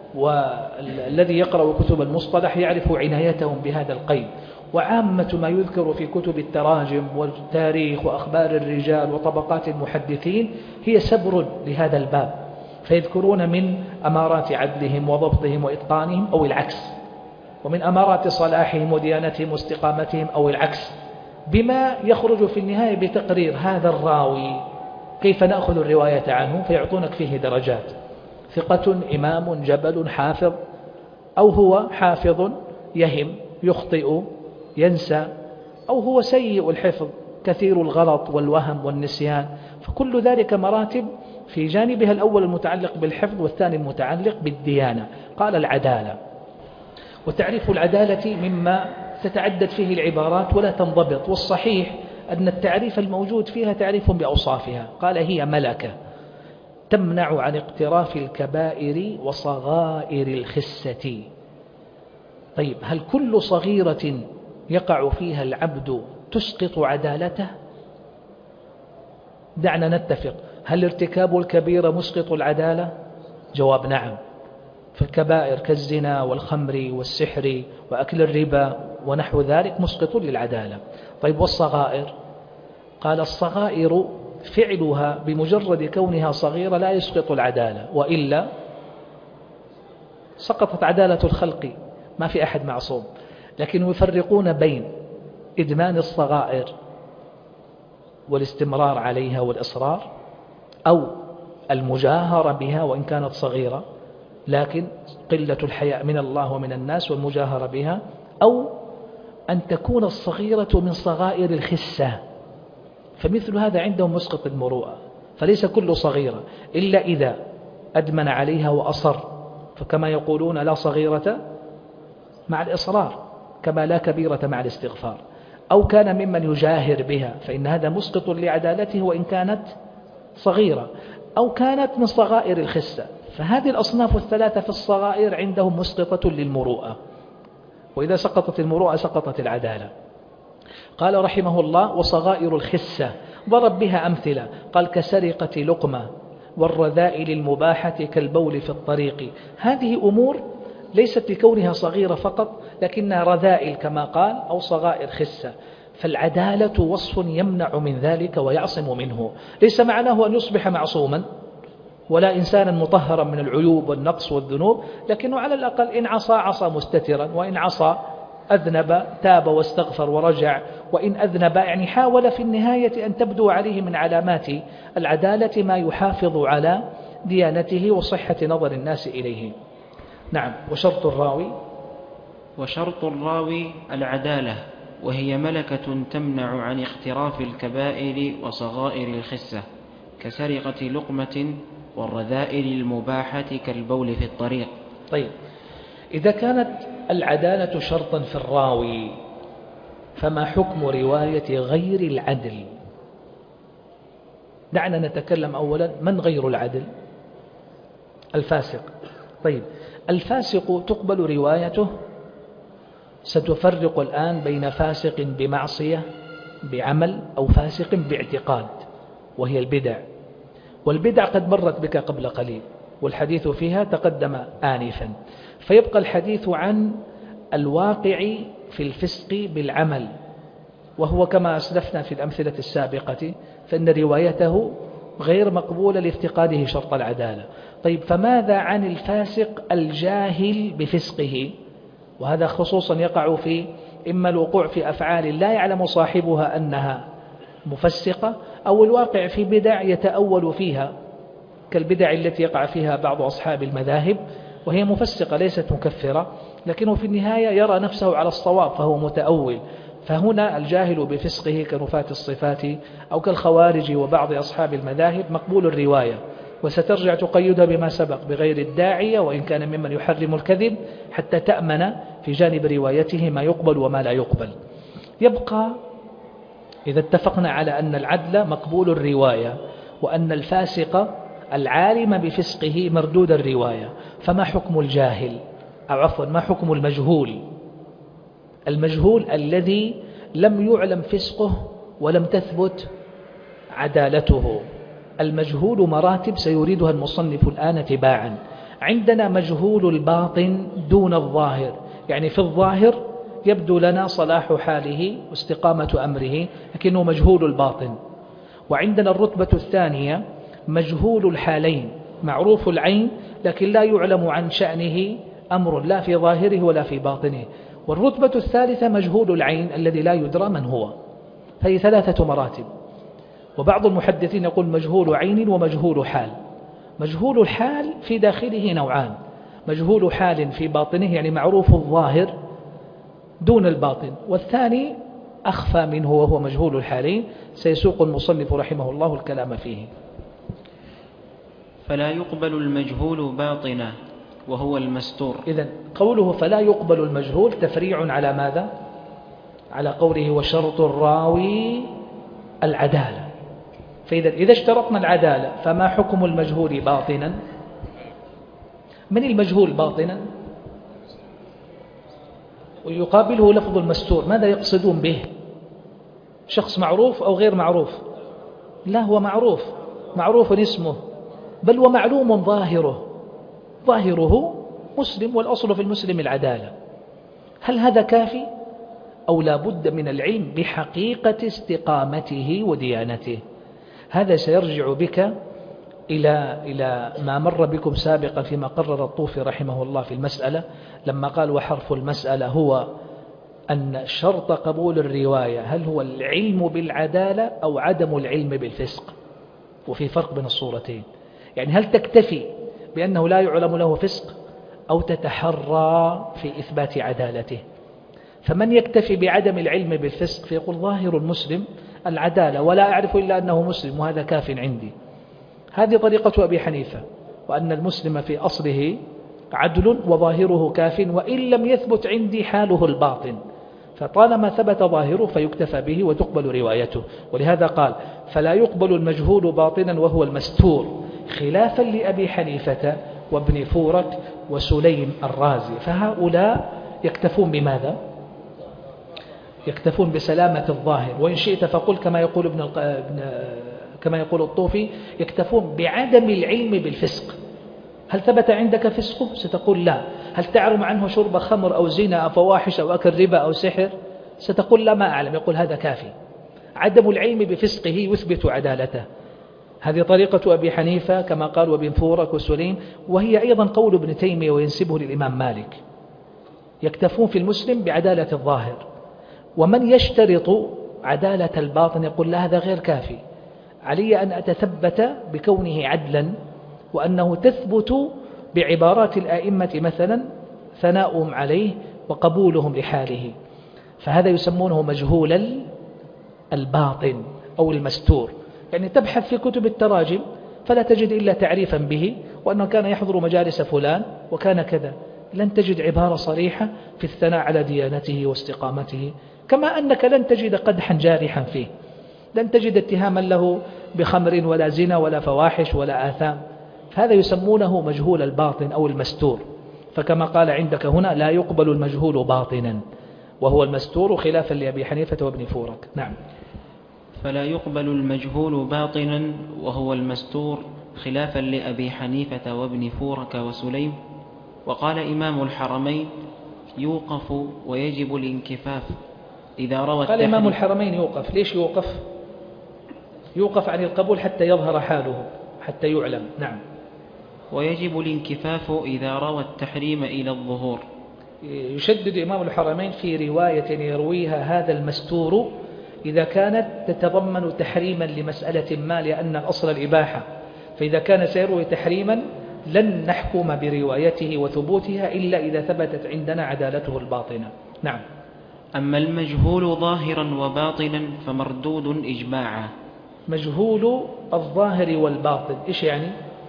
والذي يقرأ كتب المصطلح يعرف عنايتهم بهذا القيد. وعامة ما يذكر في كتب التراجم والتاريخ وأخبار الرجال وطبقات المحدثين هي سبر لهذا الباب، فيذكرون من أمارات عدلهم وضبطهم وإتقانهم أو العكس، ومن أمارات صلاحهم وديانتهم واستقامتهم أو العكس، بما يخرج في النهاية بتقرير هذا الراوي كيف نأخذ الرواية عنه، فيعطونك فيه درجات: ثقة، إمام، جبل، حافظ، أو هو حافظ يهم يخطئ ينسى، أو هو سيء الحفظ كثير الغلط والوهم والنسيان. فكل ذلك مراتب، في جانبها الأول المتعلق بالحفظ والثاني المتعلق بالديانة. قال العدالة، وتعريف العدالة مما تتعدد فيه العبارات ولا تنضبط، والصحيح أن التعريف الموجود فيها تعريف بأوصافها. قال هي ملكة تمنع عن اقتراف الكبائر وصغائر الخسة. طيب، هل كل صغيرة يقع فيها العبد تسقط عدالته؟ دعنا نتفق، هل ارتكاب الكبيرة مسقط العدالة؟ جواب نعم، فالكبائر كالزنا والخمر والسحر وأكل الربا ونحو ذلك مسقط للعدالة. طيب، والصغائر؟ قال الصغائر فعلها بمجرد كونها صغيرة لا يسقط العدالة، وإلا سقطت عدالة الخلق، ما في أحد معصوم. لكن يفرقون بين إدمان الصغائر والاستمرار عليها والإصرار، أو المجاهرة بها وإن كانت صغيرة لكن قلة الحياء من الله ومن الناس والمجاهرة بها، أو أن تكون الصغيرة من صغائر الخسة، فمثل هذا عندهم مسقط المروءة. فليس كل صغيرة إلا إذا أدمن عليها وأصر، فكما يقولون لا صغيرة مع الإصرار كما لا كبيرة مع الاستغفار، أو كان ممن يجاهر بها فإن هذا مسقط لعدالته وإن كانت صغيرة، أو كانت من صغائر الخسة. فهذه الأصناف الثلاثة في الصغائر عندهم مسقطة للمروءة، وإذا سقطت المروءة سقطت العدالة. قال رحمه الله وصغائر الخسة، ضرب بها أمثلة، قال كسرقة لقمة والرذائل المباحة كالبول في الطريق. هذه أمور ليست لكونها صغيرة فقط لكنها رذائل كما قال، أو صغائر خسة. فالعدالة وصف يمنع من ذلك ويعصم منه، ليس معناه أن يصبح معصوما ولا إنسانا مطهرا من العيوب والنقص والذنوب، لكنه على الأقل إن عصى عصى مستترا، وإن عصى أذنب تاب واستغفر ورجع، وإن أذنب يعني حاول في النهاية أن تبدو عليه من علامات العدالة ما يحافظ على ديانته وصحة نظر الناس إليه. نعم. وشرط الراوي؟ وشرط الراوي العدالة، وهي ملكة تمنع عن اقتراف الكبائر وصغائر الخسة كسرقة لقمة والرذائل المباحة كالبول في الطريق. طيب، إذا كانت العدالة شرطا في الراوي، فما حكم رواية غير العدل؟ دعنا نتكلم أولا من غير العدل؟ الفاسق. طيب، الفاسق تقبل روايته. ستفرق الآن بين فاسق بمعصية بعمل أو فاسق باعتقاد، وهي البدع. والبدع قد مرت بك قبل قليل والحديث فيها تقدم آنفا، فيبقى الحديث عن الواقع في الفسق بالعمل، وهو كما أسلفنا في الأمثلة السابقة فإن روايته غير مقبولة لافتقاده شرط العدالة. طيب، فماذا عن الفاسق الجاهل بفسقه؟ وهذا خصوصا يقع في إما الوقوع في أفعال لا يعلم صاحبها أنها مفسقة، أو الواقع في بدع يتأول فيها كالبدع التي يقع فيها بعض أصحاب المذاهب وهي مفسقة ليست مكفرة، لكنه في النهاية يرى نفسه على الصواب فهو متأول. فهنا الجاهل بفسقه كنفاة الصفات أو كالخوارج وبعض أصحاب المذاهب مقبول الرواية، وسترجع تقيدها بما سبق بغير الداعية وإن كان ممن يحرم الكذب، حتى تأمن في جانب روايته ما يقبل وما لا يقبل. يبقى إذا اتفقنا على أن العدل مقبول الرواية وأن الفاسق العالم بفسقه مردود الرواية، فما حكم الجاهل؟ أو عفوا، ما حكم المجهول؟ المجهول الذي لم يعلم فسقه ولم تثبت عدالته. المجهول مراتب سيريدها المصنف الآن تباعا. عندنا مجهول الباطن دون الظاهر، يعني في الظاهر يبدو لنا صلاح حاله واستقامة أمره لكنه مجهول الباطن. وعندنا الرتبة الثانية مجهول الحالين، معروف العين لكن لا يعلم عن شأنه أمر لا في ظاهره ولا في باطنه. والرتبة الثالثة مجهول العين الذي لا يدرى من هو. هذه ثلاثة مراتب. وبعض المحدثين يقول مجهول عين ومجهول حال. مجهول الحال في داخله نوعان: مجهول حال في باطنه يعني معروف الظاهر دون الباطن، والثاني أخفى منه وهو مجهول الحالين، سيسوق المصنف رحمه الله الكلام فيه. فلا يقبل المجهول باطنا وهو المستور. إذن قوله فلا يقبل المجهول تفريع على ماذا؟ على قوله وشرط الراوي العدالة. فإذا إذا اشترطنا العدالة فما حكم المجهول باطنا؟ من المجهول باطنا؟ ويقابله لفظ المستور، ماذا يقصدون به؟ شخص معروف أو غير معروف؟ لا، هو معروف، معروف اسمه، بل ومعلوم ظاهره مسلم، والأصل في المسلم العدالة. هل هذا كافي أو لا بد من العلم بحقيقة استقامته وديانته؟ هذا سيرجع بك إلى ما مر بكم سابقا فيما قرر الطوفي رحمه الله في المسألة لما قال وحرف المسألة هو أن شرط قبول الرواية هل هو العلم بالعدالة أو عدم العلم بالفسق، وفي فرق بين الصورتين. يعني هل تكتفي بأنه لا يعلم له فسق أو تتحرى في إثبات عدالته؟ فمن يكتفي بعدم العلم بالفسق فيقول ظاهر المسلم العدالة ولا أعرف إلا أنه مسلم وهذا كاف عندي. هذه طريقة أبي حنيفة، وأن المسلم في أصله عدل وظاهره كاف وإن لم يثبت عندي حاله الباطن، فطالما ثبت ظاهره فيكتفى به وتقبل روايته. ولهذا قال فلا يقبل المجهول باطنا وهو المستور، خلافا لأبي حنيفة وابن فورك وسليم الرازي. فهؤلاء يكتفون بماذا؟ يكتفون بسلامة الظاهر، وإن شئت فقل كما يقول الطوفي يكتفون بعدم العلم بالفسق. هل ثبت عندك فسقه؟ ستقول لا. هل تعلم عنه شرب خمر أو زنا أو فواحش أو أكل ربا أو سحر؟ ستقول لا ما أعلم. يقول هذا كافي. عدم العلم بفسقه يثبت عدالته. هذه طريقة أبي حنيفة كما قال وابن فورك وسليم، وهي أيضا قول ابن تيمية وينسبه للإمام مالك. يكتفون في المسلم بعدالة الظاهر، ومن يشترط عدالة الباطن يقول لا هذا غير كافي، علي أن أتثبت بكونه عدلا، وأنه تثبت بعبارات الآئمة مثلا ثناؤهم عليه وقبولهم لحاله، فهذا يسمونه مجهول الباطن أو المستور. يعني تبحث في كتب التراجم فلا تجد إلا تعريفا به، وأنه كان يحضر مجالس فلان وكان كذا، لن تجد عبارة صريحة في الثناء على ديانته واستقامته، كما أنك لن تجد قدحا جارحا فيه، لن تجد اتهاما له بخمر ولا زنا ولا فواحش ولا آثام، فهذا يسمونه مجهول الباطن أو المستور. فكما قال عندك هنا لا يقبل المجهول باطنا وهو المستور، خلافا لأبي حنيفة وابن فورك. نعم. فلا يقبل المجهول باطنا وهو المستور خلافا لأبي حنيفة وابن فورك وسليم. وقال إمام الحرمين يوقف ويجب الانكفاف إذا روى قال إمام الحرمين يوقف. ليش يوقف؟ يوقف عن القبول حتى يظهر حاله، حتى يعلم. نعم. ويجب الانكفاف إذا روى التحريم إلى الظهور. يشدد إمام الحرمين في رواية يرويها هذا المستور إذا كانت تتضمن تحريما لمسألة ما، لأن الأصل الإباحة، فإذا كان سيروي تحريما لن نحكم بروايته وثبوتها إلا إذا ثبتت عندنا عدالته الباطنة. نعم. أما المجهول ظاهرا وباطنا فمردود إجماعا. مجهول الظاهر والباطن إيش يعني؟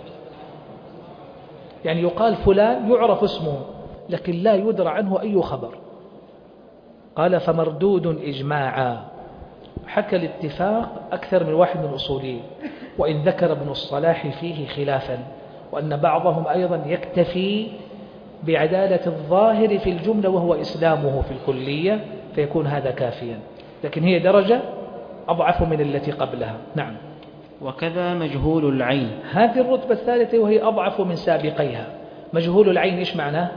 يعني يقال فلان يعرف اسمه لكن لا يدرى عنه أي خبر. قال فمردود إجماعا. حكى الاتفاق أكثر من واحد من الأصوليين، وإن ذكر ابن الصلاح فيه خلافا، وأن بعضهم أيضا يكتفي بعدالة الظاهر في الجملة وهو إسلامه في الكلية، فيكون هذا كافيا، لكن هي درجة أضعف من التي قبلها. نعم. وكذا مجهول العين. هذه الرتبة الثالثة وهي أضعف من سابقيها. مجهول العين إيش معناه؟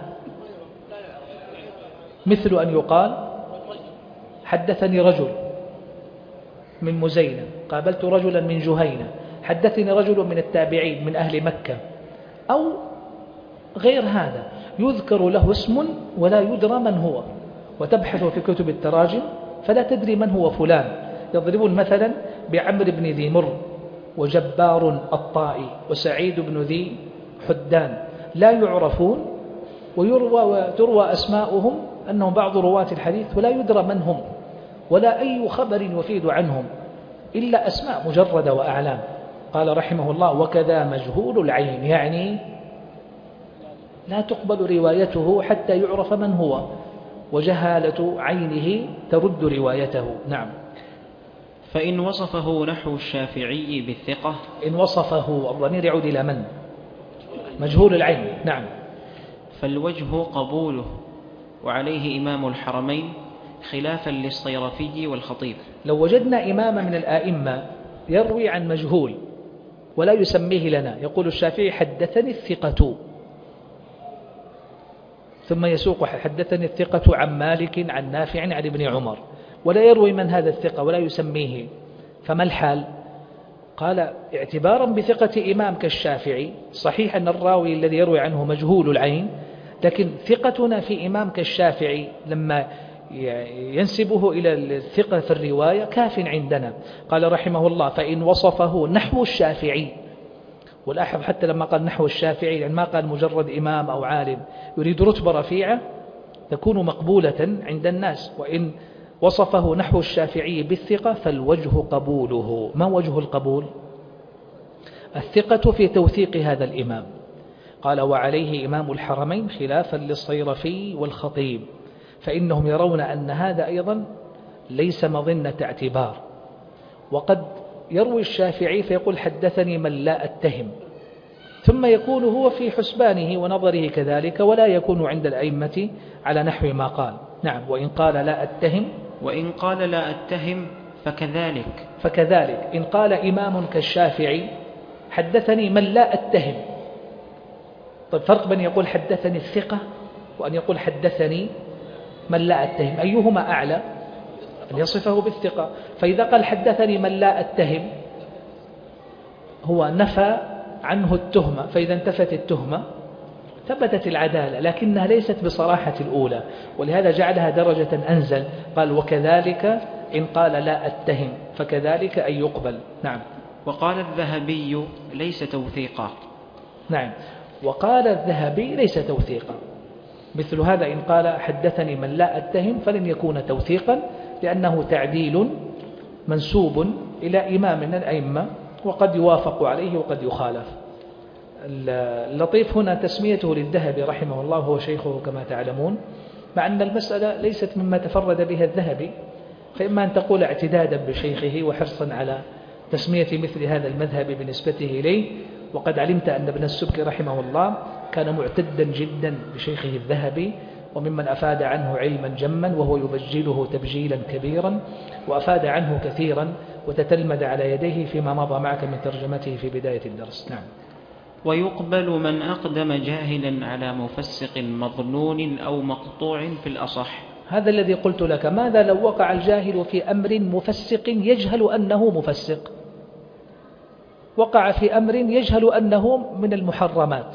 مثل أن يقال حدثني رجل من مزينة، قابلت رجلا من جهينة، حدثني رجل من التابعين من أهل مكة، أو غير هذا، يذكر له اسم ولا يدرى من هو، وتبحث في كتب التراجم فلا تدري من هو فلان. يضربون مثلا بعمر بن ذي مر وجبار الطائي وسعيد بن ذي حدان، لا يعرفون، وتروى أسماؤهم أنهم بعض رواة الحديث ولا يدرى من هم ولا أي خبر يفيد عنهم إلا أسماء مجردة وأعلام. قال رحمه الله وكذا مجهول العين، يعني لا تقبل روايته حتى يعرف من هو، وجهالة عينه ترد روايته. نعم. فإن وصفه نحو الشافعي بالثقة. إن وصفه، الضمير يعود إلى من؟ مجهول العين. نعم. فالوجه قبوله، وعليه إمام الحرمين خلافا للصيرفي والخطيب. لو وجدنا إماما من الآئمة يروي عن مجهول ولا يسميه لنا، يقول الشافعي حدثني الثقة، ثم يسوق حدثني الثقة عن مالك عن نافع عن ابن عمر، ولا يروي من هذا الثقة ولا يسميه، فما الحال؟ قال اعتبارا بثقة إمام كالشافعي، صحيح أن الراوي الذي يروي عنه مجهول العين، لكن ثقتنا في إمام كالشافعي لما ينسبه إلى الثقة في الرواية كاف عندنا. قال رحمه الله فإن وصفه نحو الشافعي، والأحب حتى لما قال نحو الشافعي يعني ما قال مجرد إمام أو عالم، يريد رتبة رفيعة تكون مقبولة عند الناس. وإن وصفه نحو الشافعي بالثقة فالوجه قبوله. ما وجه القبول؟ الثقة في توثيق هذا الإمام. قال وعليه إمام الحرمين خلافا للصيرفي والخطيب، فإنهم يرون أن هذا أيضا ليس مظنة اعتبار. وقد يروي الشافعي فيقول حدثني من لا أتهم، ثم يكون هو في حسبانه ونظره كذلك، ولا يكون عند الأئمة على نحو ما قال. نعم. وإن قال لا أتهم، وإن قال لا أتهم فكذلك إن قال إمام كالشافعي حدثني من لا أتهم. طيب فرق بين يقول حدثني الثقة وأن يقول حدثني من لا أتهم، أيهما أعلى؟ أن يصفه بالثقة. فإذا قال حدثني من لا أتهم هو نفى عنه التهمة، فإذا انتفت التهمة ثبتت العدالة لكنها ليست بصراحة الأولى، ولهذا جعلها درجة أنزل، قال وكذلك إن قال لا أتهم فكذلك أن يقبل. نعم. وقال الذهبي ليس توثيقا. نعم، وقال الذهبي ليس توثيقا، مثل هذا إن قال حدثني من لا أتهم فلن يكون توثيقا، لأنه تعديل منسوب إلى إمام من الأئمة، وقد يوافق عليه وقد يخالف. اللطيف هنا تسميته للذهبي رحمه الله، هو شيخه كما تعلمون، مع أن المسألة ليست مما تفرد بها الذهبي، فإما أن تقول اعتدادا بشيخه وحرصا على تسمية مثل هذا المذهب بنسبته إليه، وقد علمت أن ابن السبكي رحمه الله كان معتدا جدا بشيخه الذهبي، وممن أفاد عنه علما جما، وهو يبجله تبجيلا كبيرا، وأفاد عنه كثيرا وتتلمذ على يديه فيما مضى معك من ترجمته في بداية الدرس. نعم. ويقبل من أقدم جاهلا على مفسق مظنون أو مقطوع في الأصح. هذا الذي قلت لك، ماذا لو وقع الجاهل في أمر مفسق يجهل أنه مفسق؟ وقع في أمر يجهل أنه من المحرمات،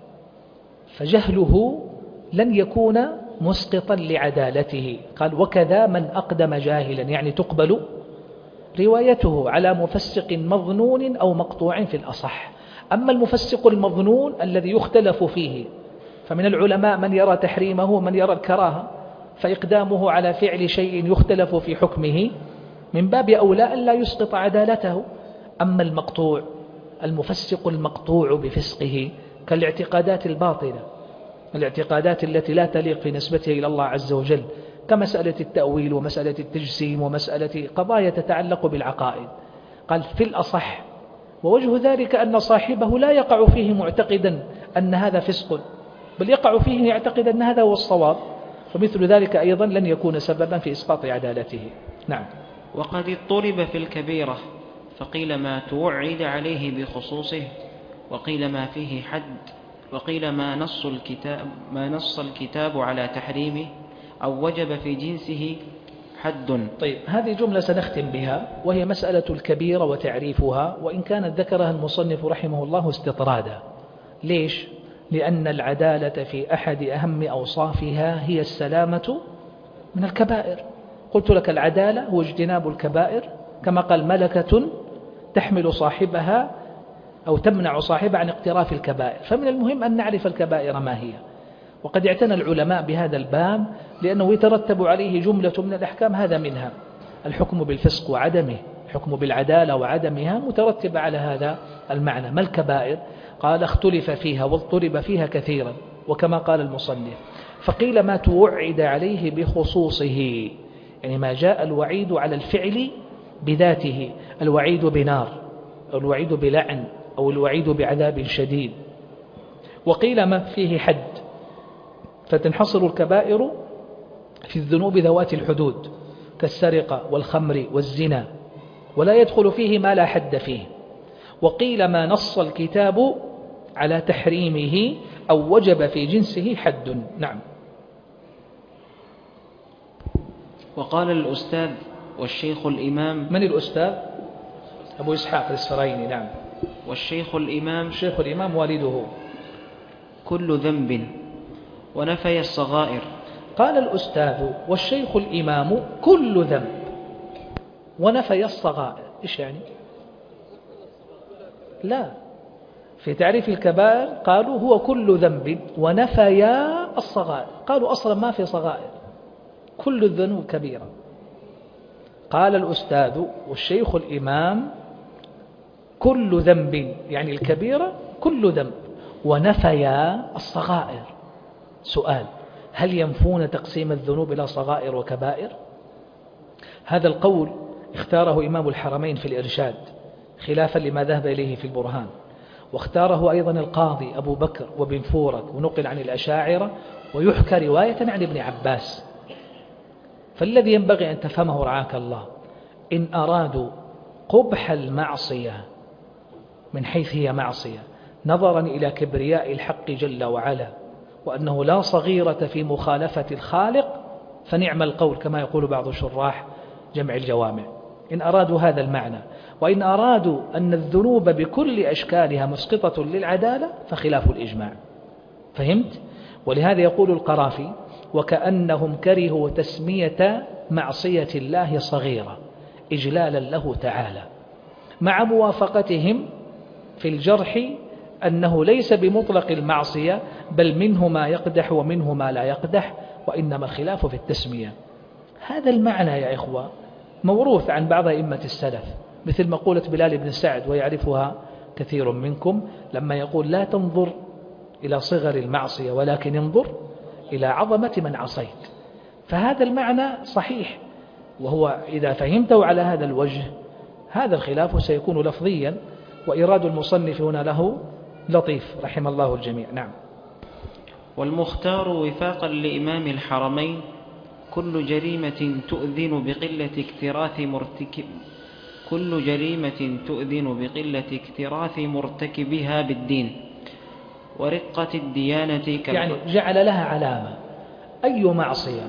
فجهله لن يكون مسقطا لعدالته. قال وكذا من أقدم جاهلا، يعني تقبل روايته على مفسق مظنون أو مقطوع في الأصح. أما المفسق المظنون الذي يختلف فيه، فمن العلماء من يرى تحريمه ومن يرى الكراهة، فإقدامه على فعل شيء يختلف في حكمه من باب أولى أن لا يسقط عدالته. أما المقطوع، المفسق المقطوع بفسقه كالاعتقادات الباطلة، الاعتقادات التي لا تليق في نسبته إلى الله عز وجل، كمسألة التأويل ومسألة التجسيم ومسألة قضايا تتعلق بالعقائد. قال في الأصح، ووجه ذلك أن صاحبه لا يقع فيه معتقدا أن هذا فسق، بل يقع فيه يعتقد أن هذا هو الصواب، فمثل ذلك أيضا لن يكون سببا في إسقاط عدالته. نعم. وقد اضطرب في الكبيرة، فقيل ما توعد عليه بخصوصه، وقيل ما فيه حد، وقيل ما نص الكتاب على تحريمه أو وجب في جنسه حد. طيب، هذه جملة سنختم بها، وهي مسألة الكبيرة وتعريفها، وإن كانت ذكرها المصنف رحمه الله استطرادا. ليش؟ لأن العدالة في أحد أهم أوصافها هي السلامة من الكبائر. قلت لك العدالة هو اجتناب الكبائر، كما قال ملكة تحمل صاحبها أو تمنع صاحبها عن اقتراف الكبائر، فمن المهم أن نعرف الكبائر ما هي. وقد اعتنى العلماء بهذا الباب لأنه يترتب عليه جملة من الأحكام، هذا منها الحكم بالفسق وعدمه، الحكم بالعدالة وعدمها مترتب على هذا المعنى. ما الكبائر؟ قال اختلف فيها واضطرب فيها كثيرا، وكما قال المصنف فقيل ما توعد عليه بخصوصه، يعني ما جاء الوعيد على الفعل بذاته، الوعيد بنار أو الوعيد بلعن أو الوعيد بعذاب شديد. وقيل ما فيه حد، فتنحصر الكبائر في الذنوب ذوات الحدود كالسرقة والخمر والزنا، ولا يدخل فيه ما لا حد فيه. وقيل ما نص الكتاب على تحريمه أو وجب في جنسه حد. نعم. وقال الأستاذ والشيخ الإمام. من الأستاذ؟ أبو إسحاق الإسفرايني. نعم. والشيخ الإمام. الشيخ الإمام والده. كل ذنب ونفي الصغائر. قال الأستاذ والشيخ الإمام كل ذنب ونفي الصغائر. إيش يعني؟ لا، في تعريف الكبائر قالوا هو كل ذنب ونفيا الصغائر، قالوا أصلا ما في صغائر، كل الذنوب كبيرة. قال الأستاذ والشيخ الإمام كل ذنب، يعني الكبيرة كل ذنب، ونفيا الصغائر. سؤال: هل ينفون تقسيم الذنوب إلى صغائر وكبائر؟ هذا القول اختاره إمام الحرمين في الإرشاد خلافا لما ذهب إليه في البرهان، واختاره أيضا القاضي أبو بكر وبن فورك، ونقل عن الأشاعرة، ويحكى رواية عن ابن عباس. فالذي ينبغي أن تفهمه رعاك الله، إن أرادوا قبح المعصية من حيث هي معصية نظرا إلى كبرياء الحق جل وعلا، وأنه لا صغيرة في مخالفة الخالق، فنعم القول كما يقول بعض شراح جمع الجوامع، إن أرادوا هذا المعنى. وإن أرادوا أن الذنوب بكل أشكالها مسقطة للعدالة فخلاف الإجماع. فهمت؟ ولهذا يقول القرافي: وكأنهم كرهوا تسمية معصية الله صغيرة إجلالا له تعالى، مع موافقتهم في الجرح أنه ليس بمطلق المعصية، بل منه ما يقدح ومنه ما لا يقدح، وإنما الخلاف في التسمية. هذا المعنى يا إخوة موروث عن بعض أئمة السلف، مثل مقولة بلال بن سعد ويعرفها كثير منكم، لما يقول: لا تنظر إلى صغر المعصية ولكن انظر إلى عظمة من عصيت. فهذا المعنى صحيح، وهو إذا فهمته على هذا الوجه هذا الخلاف سيكون لفظيا، وإراد المصنف هنا له لطيف رحم الله الجميع. نعم. والمختار وفاقا لإمام الحرمين كل جريمة تؤذن بقلة اكتراث مرتكبها بالدين ورقة الديانة يعني جعل لها علامة، أي معصية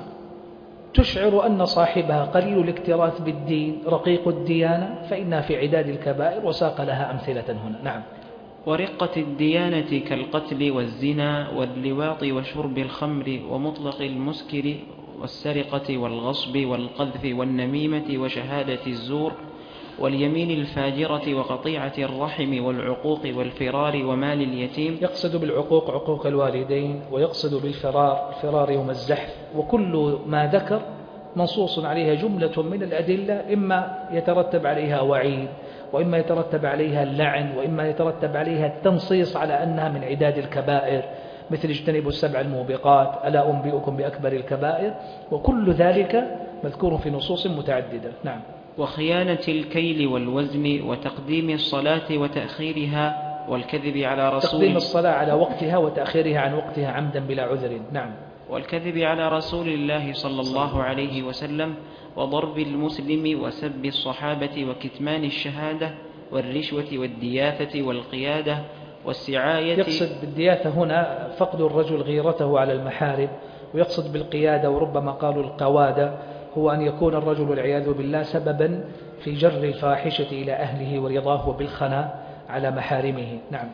تشعر أن صاحبها قليل الاكتراث بالدين رقيق الديانة فإنها في عداد الكبائر، وساق لها أمثلة هنا. نعم. ورقة الديانة كالقتل والزنا واللواط وشرب الخمر ومطلق المسكر والسرقة والغصب والقذف والنميمة وشهادة الزور واليمين الفاجرة وقطيعة الرحم والعقوق والفرار ومال اليتيم. يقصد بالعقوق عقوق الوالدين، ويقصد بالفرار يوم الزحف، وكل ما ذكر منصوص عليها جملة من الأدلة، إما يترتب عليها وعيد، وإما يترتب عليها اللعن، وإما يترتب عليها التنصيص على أنها من عداد الكبائر، مثل اجتنبوا السبع الموبقات، ألا أنبئكم بأكبر الكبائر، وكل ذلك مذكور في نصوص متعددة. نعم. وخيانة الكيل والوزن وتقديم الصلاة وتأخيرها والكذب على تقديم الصلاة على وقتها وتأخيرها عن وقتها عمدا بلا عذر. نعم. والكذب على رسول الله صلى الله عليه وسلم وضرب المسلم وسب الصحابة وكتمان الشهادة والرشوة والدياثة والقيادة والسعاية. يقصد بالدياثة هنا فقد الرجل غيرته على المحارم، ويقصد بالقيادة وربما قالوا القوادة هو أن يكون الرجل والعياذ بالله سببا في جر الفاحشة إلى أهله ورضاه بالخنا على محارمه. نعم.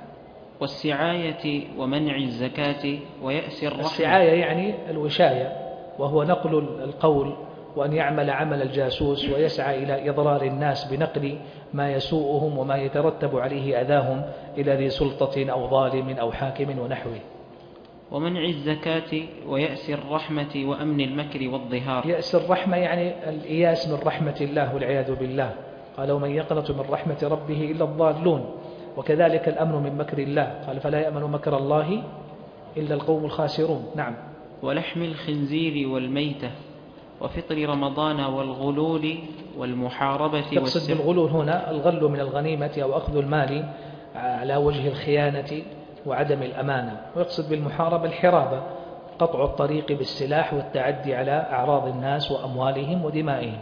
والسعاية ومنع الزكاة ويأس الرحم. السعاية يعني الوشاية، وهو نقل القول، وأن يعمل عمل الجاسوس ويسعى إلى إضرار الناس بنقل ما يسوءهم وما يترتب عليه أذاهم إلى ذي سلطة أو ظالم أو حاكم ونحوه. ومنع الزكاة ويأس الرحمة وأمن المكر والظهار. يأس الرحمة يعني الإياس من رحمة الله والعياذ بالله، قال: ومن يقنط من رحمة ربه إلا الضالون. وكذلك الأمن من مكر الله، قال: فلا يأمن مكر الله إلا القوم الخاسرون. نعم. ولحم الخنزير والميتة وفطر رمضان والغلول والمحاربة. يقصد بالغلول هنا الغل من الغنيمة أو أخذ المال على وجه الخيانة وعدم الأمانة. ويقصد بالمحاربة الحرابة، قطع الطريق بالسلاح والتعدي على أعراض الناس وأموالهم ودمائهم.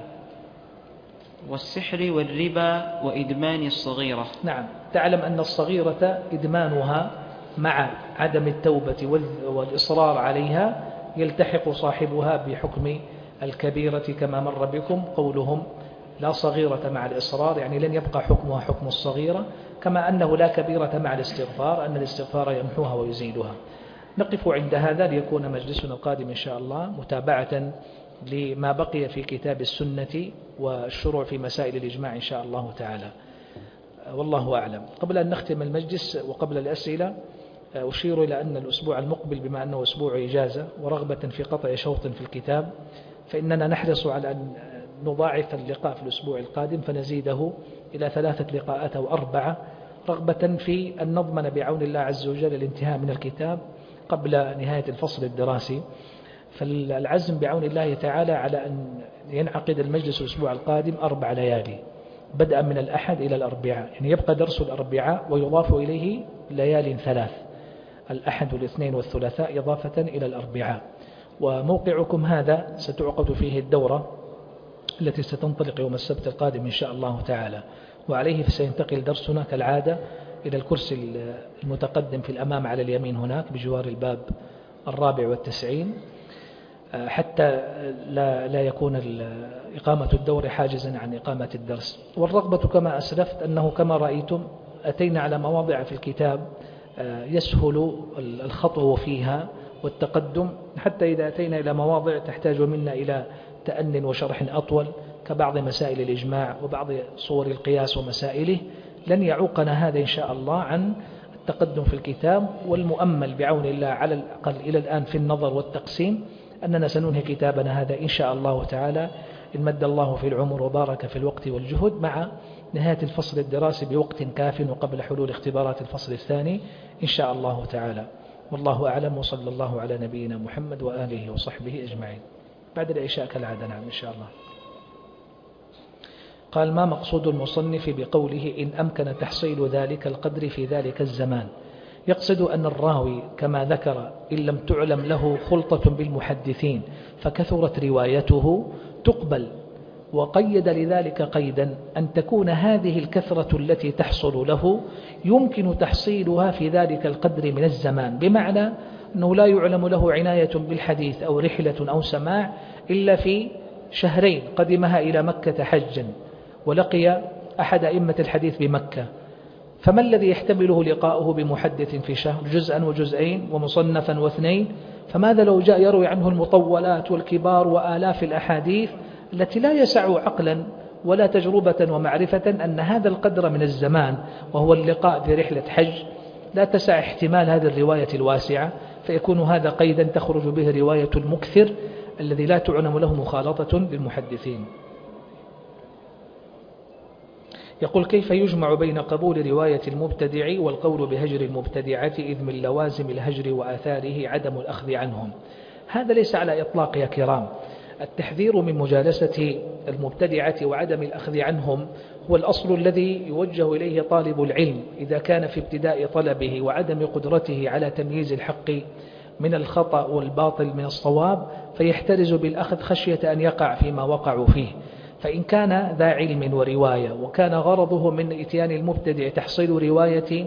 والسحر والربا وإدمان الصغيرة. نعم. تعلم أن الصغيرة إدمانها مع عدم التوبة والإصرار عليها يلتحق صاحبها بحكم الكبيرة، كما مر بكم قولهم: لا صغيرة مع الإصرار، يعني لن يبقى حكمها حكم الصغيرة، كما أنه لا كبيرة مع الاستغفار، أن الاستغفار يمحوها ويزيدها. نقف عند هذا ليكون مجلسنا القادم إن شاء الله متابعة لما بقي في كتاب السنة والشروع في مسائل الإجماع إن شاء الله تعالى، والله أعلم. قبل أن نختم المجلس وقبل الأسئلة أشير إلى أن الأسبوع المقبل بما أنه أسبوع إجازة ورغبة في قطع شوط في الكتاب، فإننا نحرص على أن نضاعف اللقاء في الأسبوع القادم، فنزيده إلى 3 لقاءات أو 4، رغبة في أن نضمن بعون الله عز وجل الانتهاء من الكتاب قبل نهاية الفصل الدراسي. فالعزم بعون الله تعالى على أن ينعقد المجلس الأسبوع القادم 4 ليالي، بدءا من الأحد إلى الأربعاء، يعني يبقى درس الأربعاء ويضاف إليه ليال 3، الأحد والاثنين والثلاثاء إضافة إلى الأربعاء. وموقعكم هذا ستعقد فيه الدورة التي ستنطلق يوم السبت القادم إن شاء الله تعالى، وعليه فسينتقل درسنا كالعادة إلى الكرسي المتقدم في الأمام على اليمين هناك بجوار الباب 94، حتى لا يكون إقامة الدور حاجزا عن إقامة الدرس. والرغبة كما أسلفت أنه كما رأيتم أتينا على مواضع في الكتاب يسهل الخطو فيها والتقدم، حتى إذا أتينا إلى مواضع تحتاج منا إلى تأن وشرح أطول كبعض مسائل الإجماع وبعض صور القياس ومسائله، لن يعوقنا هذا إن شاء الله عن التقدم في الكتاب. والمؤمل بعون الله على الأقل إلى الآن في النظر والتقسيم أننا سننهي كتابنا هذا إن شاء الله تعالى إن مد الله في العمر وبارك في الوقت والجهد، مع نهاية الفصل الدراسي بوقت كاف وقبل حلول اختبارات الفصل الثاني إن شاء الله تعالى. والله أعلم، وصلى الله على نبينا محمد وآله وصحبه أجمعين. بعد العشاء كالعادة. نعم إن شاء الله. قال: ما مقصود المصنف بقوله إن أمكن تحصيل ذلك القدر في ذلك الزمان؟ يقصد أن الراوي كما ذكر إن لم تعلم له خلطة بالمحدثين فكثرت روايته تقبل، وقيد لذلك قيدا أن تكون هذه الكثرة التي تحصل له يمكن تحصيلها في ذلك القدر من الزمان، بمعنى أنه لا يعلم له عناية بالحديث أو رحلة أو سماع إلا في شهرين قدمها إلى مكة حجا ولقي أحد أئمة الحديث بمكة، فما الذي يحتمله لقاؤه بمحدث في شهر؟ جزءا وجزئين ومصنفا واثنين. فماذا لو جاء يروي عنه المطولات والكبار وآلاف الأحاديث التي لا يسع عقلا ولا تجربة ومعرفة أن هذا القدر من الزمان وهو اللقاء في رحلة حج لا تسع احتمال هذه الرواية الواسعة، فيكون هذا قيدا تخرج به رواية المكثر الذي لا تعلم له مخالطة بالمحدثين. يقول: كيف يجمع بين قبول رواية المبتدع والقول بهجر المبتدعة، إذ من لوازم الهجر وآثاره عدم الأخذ عنهم؟ هذا ليس على إطلاق يا كرام. التحذير من مجالسة المبتدعة وعدم الأخذ عنهم هو الأصل الذي يوجه إليه طالب العلم إذا كان في ابتداء طلبه وعدم قدرته على تمييز الحق من الخطأ والباطل من الصواب، فيحترز بالأخذ خشية أن يقع فيما وقعوا فيه. فإن كان ذا علم ورواية وكان غرضه من إتيان المبتدع تحصيل رواية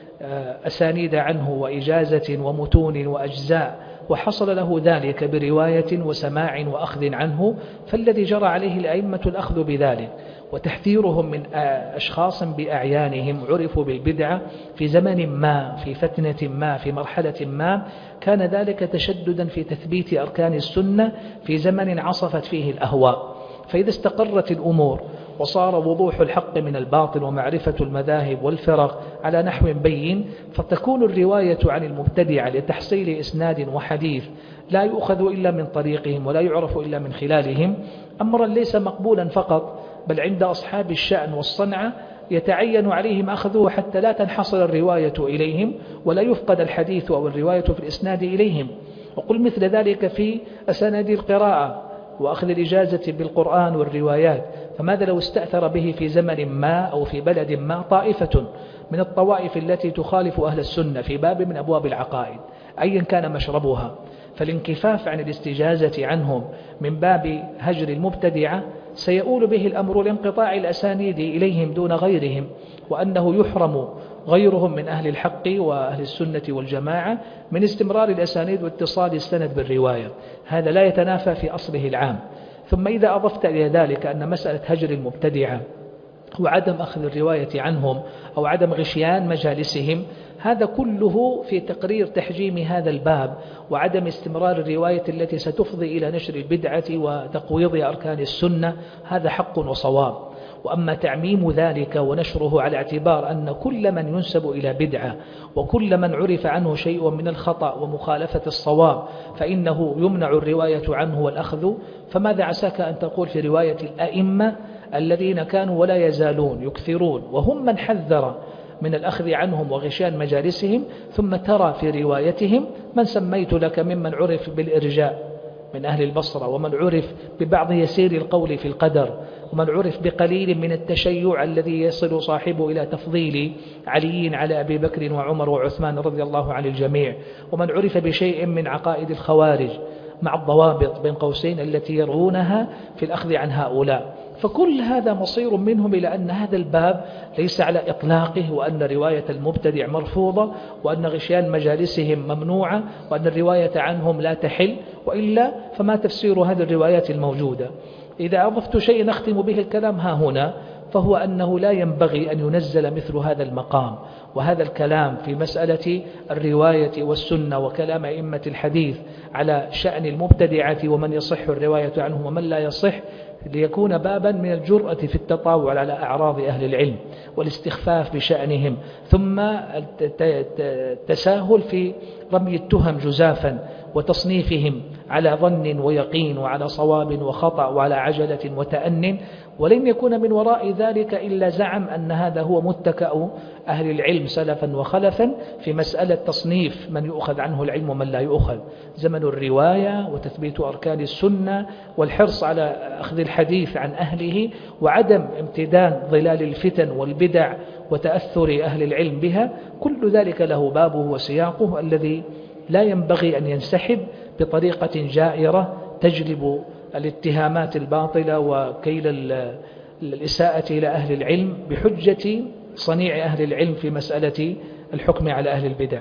أسانيد عنه وإجازة ومتون وأجزاء، وحصل له ذلك برواية وسماع وأخذ عنه، فالذي جرى عليه الأئمة الأخذ بذلك وتحذيرهم من أشخاص بأعيانهم عرفوا بالبدعة في زمن ما في فتنة ما في مرحلة ما، كان ذلك تشددا في تثبيت أركان السنة في زمن عصفت فيه الأهواء. فإذا استقرت الأمور وصار وضوح الحق من الباطل ومعرفة المذاهب والفرق على نحو بين، فتكون الرواية عن المبتدع لتحصيل إسناد وحديث لا يؤخذ إلا من طريقهم ولا يعرف إلا من خلالهم أمرا ليس مقبولا فقط، بل عند أصحاب الشأن والصنعة يتعين عليهم أخذه حتى لا تنحصر الرواية إليهم ولا يفقد الحديث أو الرواية في الإسناد إليهم. وقل مثل ذلك في أسانيد القراءة وأخذ الإجازة بالقرآن والروايات. فماذا لو استأثر به في زمن ما أو في بلد ما طائفة من الطوائف التي تخالف أهل السنة في باب من أبواب العقائد أيا كان مشربها؟ فالانكفاف عن الاستجازة عنهم من باب هجر المبتدعة سيؤول به الأمر لانقطاع الأسانيد إليهم دون غيرهم، وأنه يحرم غيرهم من أهل الحق وأهل السنة والجماعة من استمرار الأسانيد واتصال السند بالرواية. هذا لا يتنافى في أصله العام. ثم إذا أضفت إلى ذلك أن مسألة هجر المبتدعة وعدم أخذ الرواية عنهم أو عدم غشيان مجالسهم، هذا كله في تقرير تحجيم هذا الباب وعدم استمرار الرواية التي ستفضي إلى نشر البدعة وتقويض أركان السنة، هذا حق وصواب. وأما تعميم ذلك ونشره على اعتبار أن كل من ينسب إلى بدعة وكل من عرف عنه شيء من الخطأ ومخالفة الصواب فإنه يمنع الرواية عنه والأخذ، فماذا عساك أن تقول في رواية الأئمة الذين كانوا ولا يزالون يكثرون وهم من حذر من الأخذ عنهم وغشيان مجالسهم، ثم ترى في روايتهم من سميت لك ممن عرف بالإرجاء من أهل البصرة، ومن عرف ببعض يسير القول في القدر، ومن عرف بقليل من التشيع الذي يصل صاحبه إلى تفضيل علي على أبي بكر وعمر وعثمان رضي الله عن الجميع، ومن عرف بشيء من عقائد الخوارج مع الضوابط بين قوسين التي يرونها في الأخذ عن هؤلاء. فكل هذا مصير منهم إلى أن هذا الباب ليس على إطلاقه، وأن رواية المبتدع مرفوضة، وأن غشيان مجالسهم ممنوعة، وأن الرواية عنهم لا تحل، وإلا فما تفسير هذه الروايات الموجودة؟ إذا أضفت شيء نختم به الكلام ها هنا، فهو أنه لا ينبغي أن ينزل مثل هذا المقام وهذا الكلام في مسألة الرواية والسنة وكلام أئمة الحديث على شأن المبتدعة ومن يصح الرواية عنه ومن لا يصح، ليكون بابا من الجرأة في التطاول على أعراض أهل العلم والاستخفاف بشأنهم، ثم التساهل في رمي التهم جزافا وتصنيفهم على ظن ويقين وعلى صواب وخطأ وعلى عجلة وتأن، ولن يكون من وراء ذلك إلا زعم أن هذا هو متكأ أهل العلم سلفا وخلفا في مسألة تصنيف من يؤخذ عنه العلم ومن لا يؤخذ، زمن الرواية وتثبيت أركان السنة والحرص على أخذ الحديث عن أهله وعدم امتدان ظلال الفتن والبدع وتأثر أهل العلم بها، كل ذلك له بابه وسياقه الذي لا ينبغي أن ينسحب بطريقة جائرة تجلب الاتهامات الباطلة وكيل الإساءة إلى أهل العلم بحجة صنيع أهل العلم في مسألة الحكم على أهل البدع.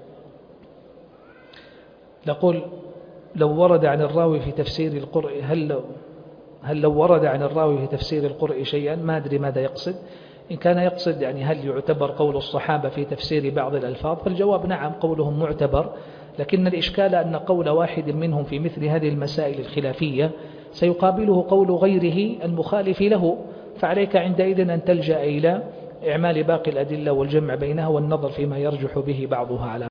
نقول لو ورد عن الراوي في تفسير القرء هل لو ورد عن الراوي في تفسير القرء شيئا، ما أدري ماذا يقصد. إن كان يقصد يعني هل يعتبر قول الصحابة في تفسير بعض الألفاظ، فالجواب نعم قولهم معتبر، لكن الإشكال أن قول واحد منهم في مثل هذه المسائل الخلافية سيقابله قول غيره المخالف له، فعليك عندئذ أن تلجأ إلى إعمال باقي الأدلة والجمع بينها والنظر فيما يرجح به بعضها على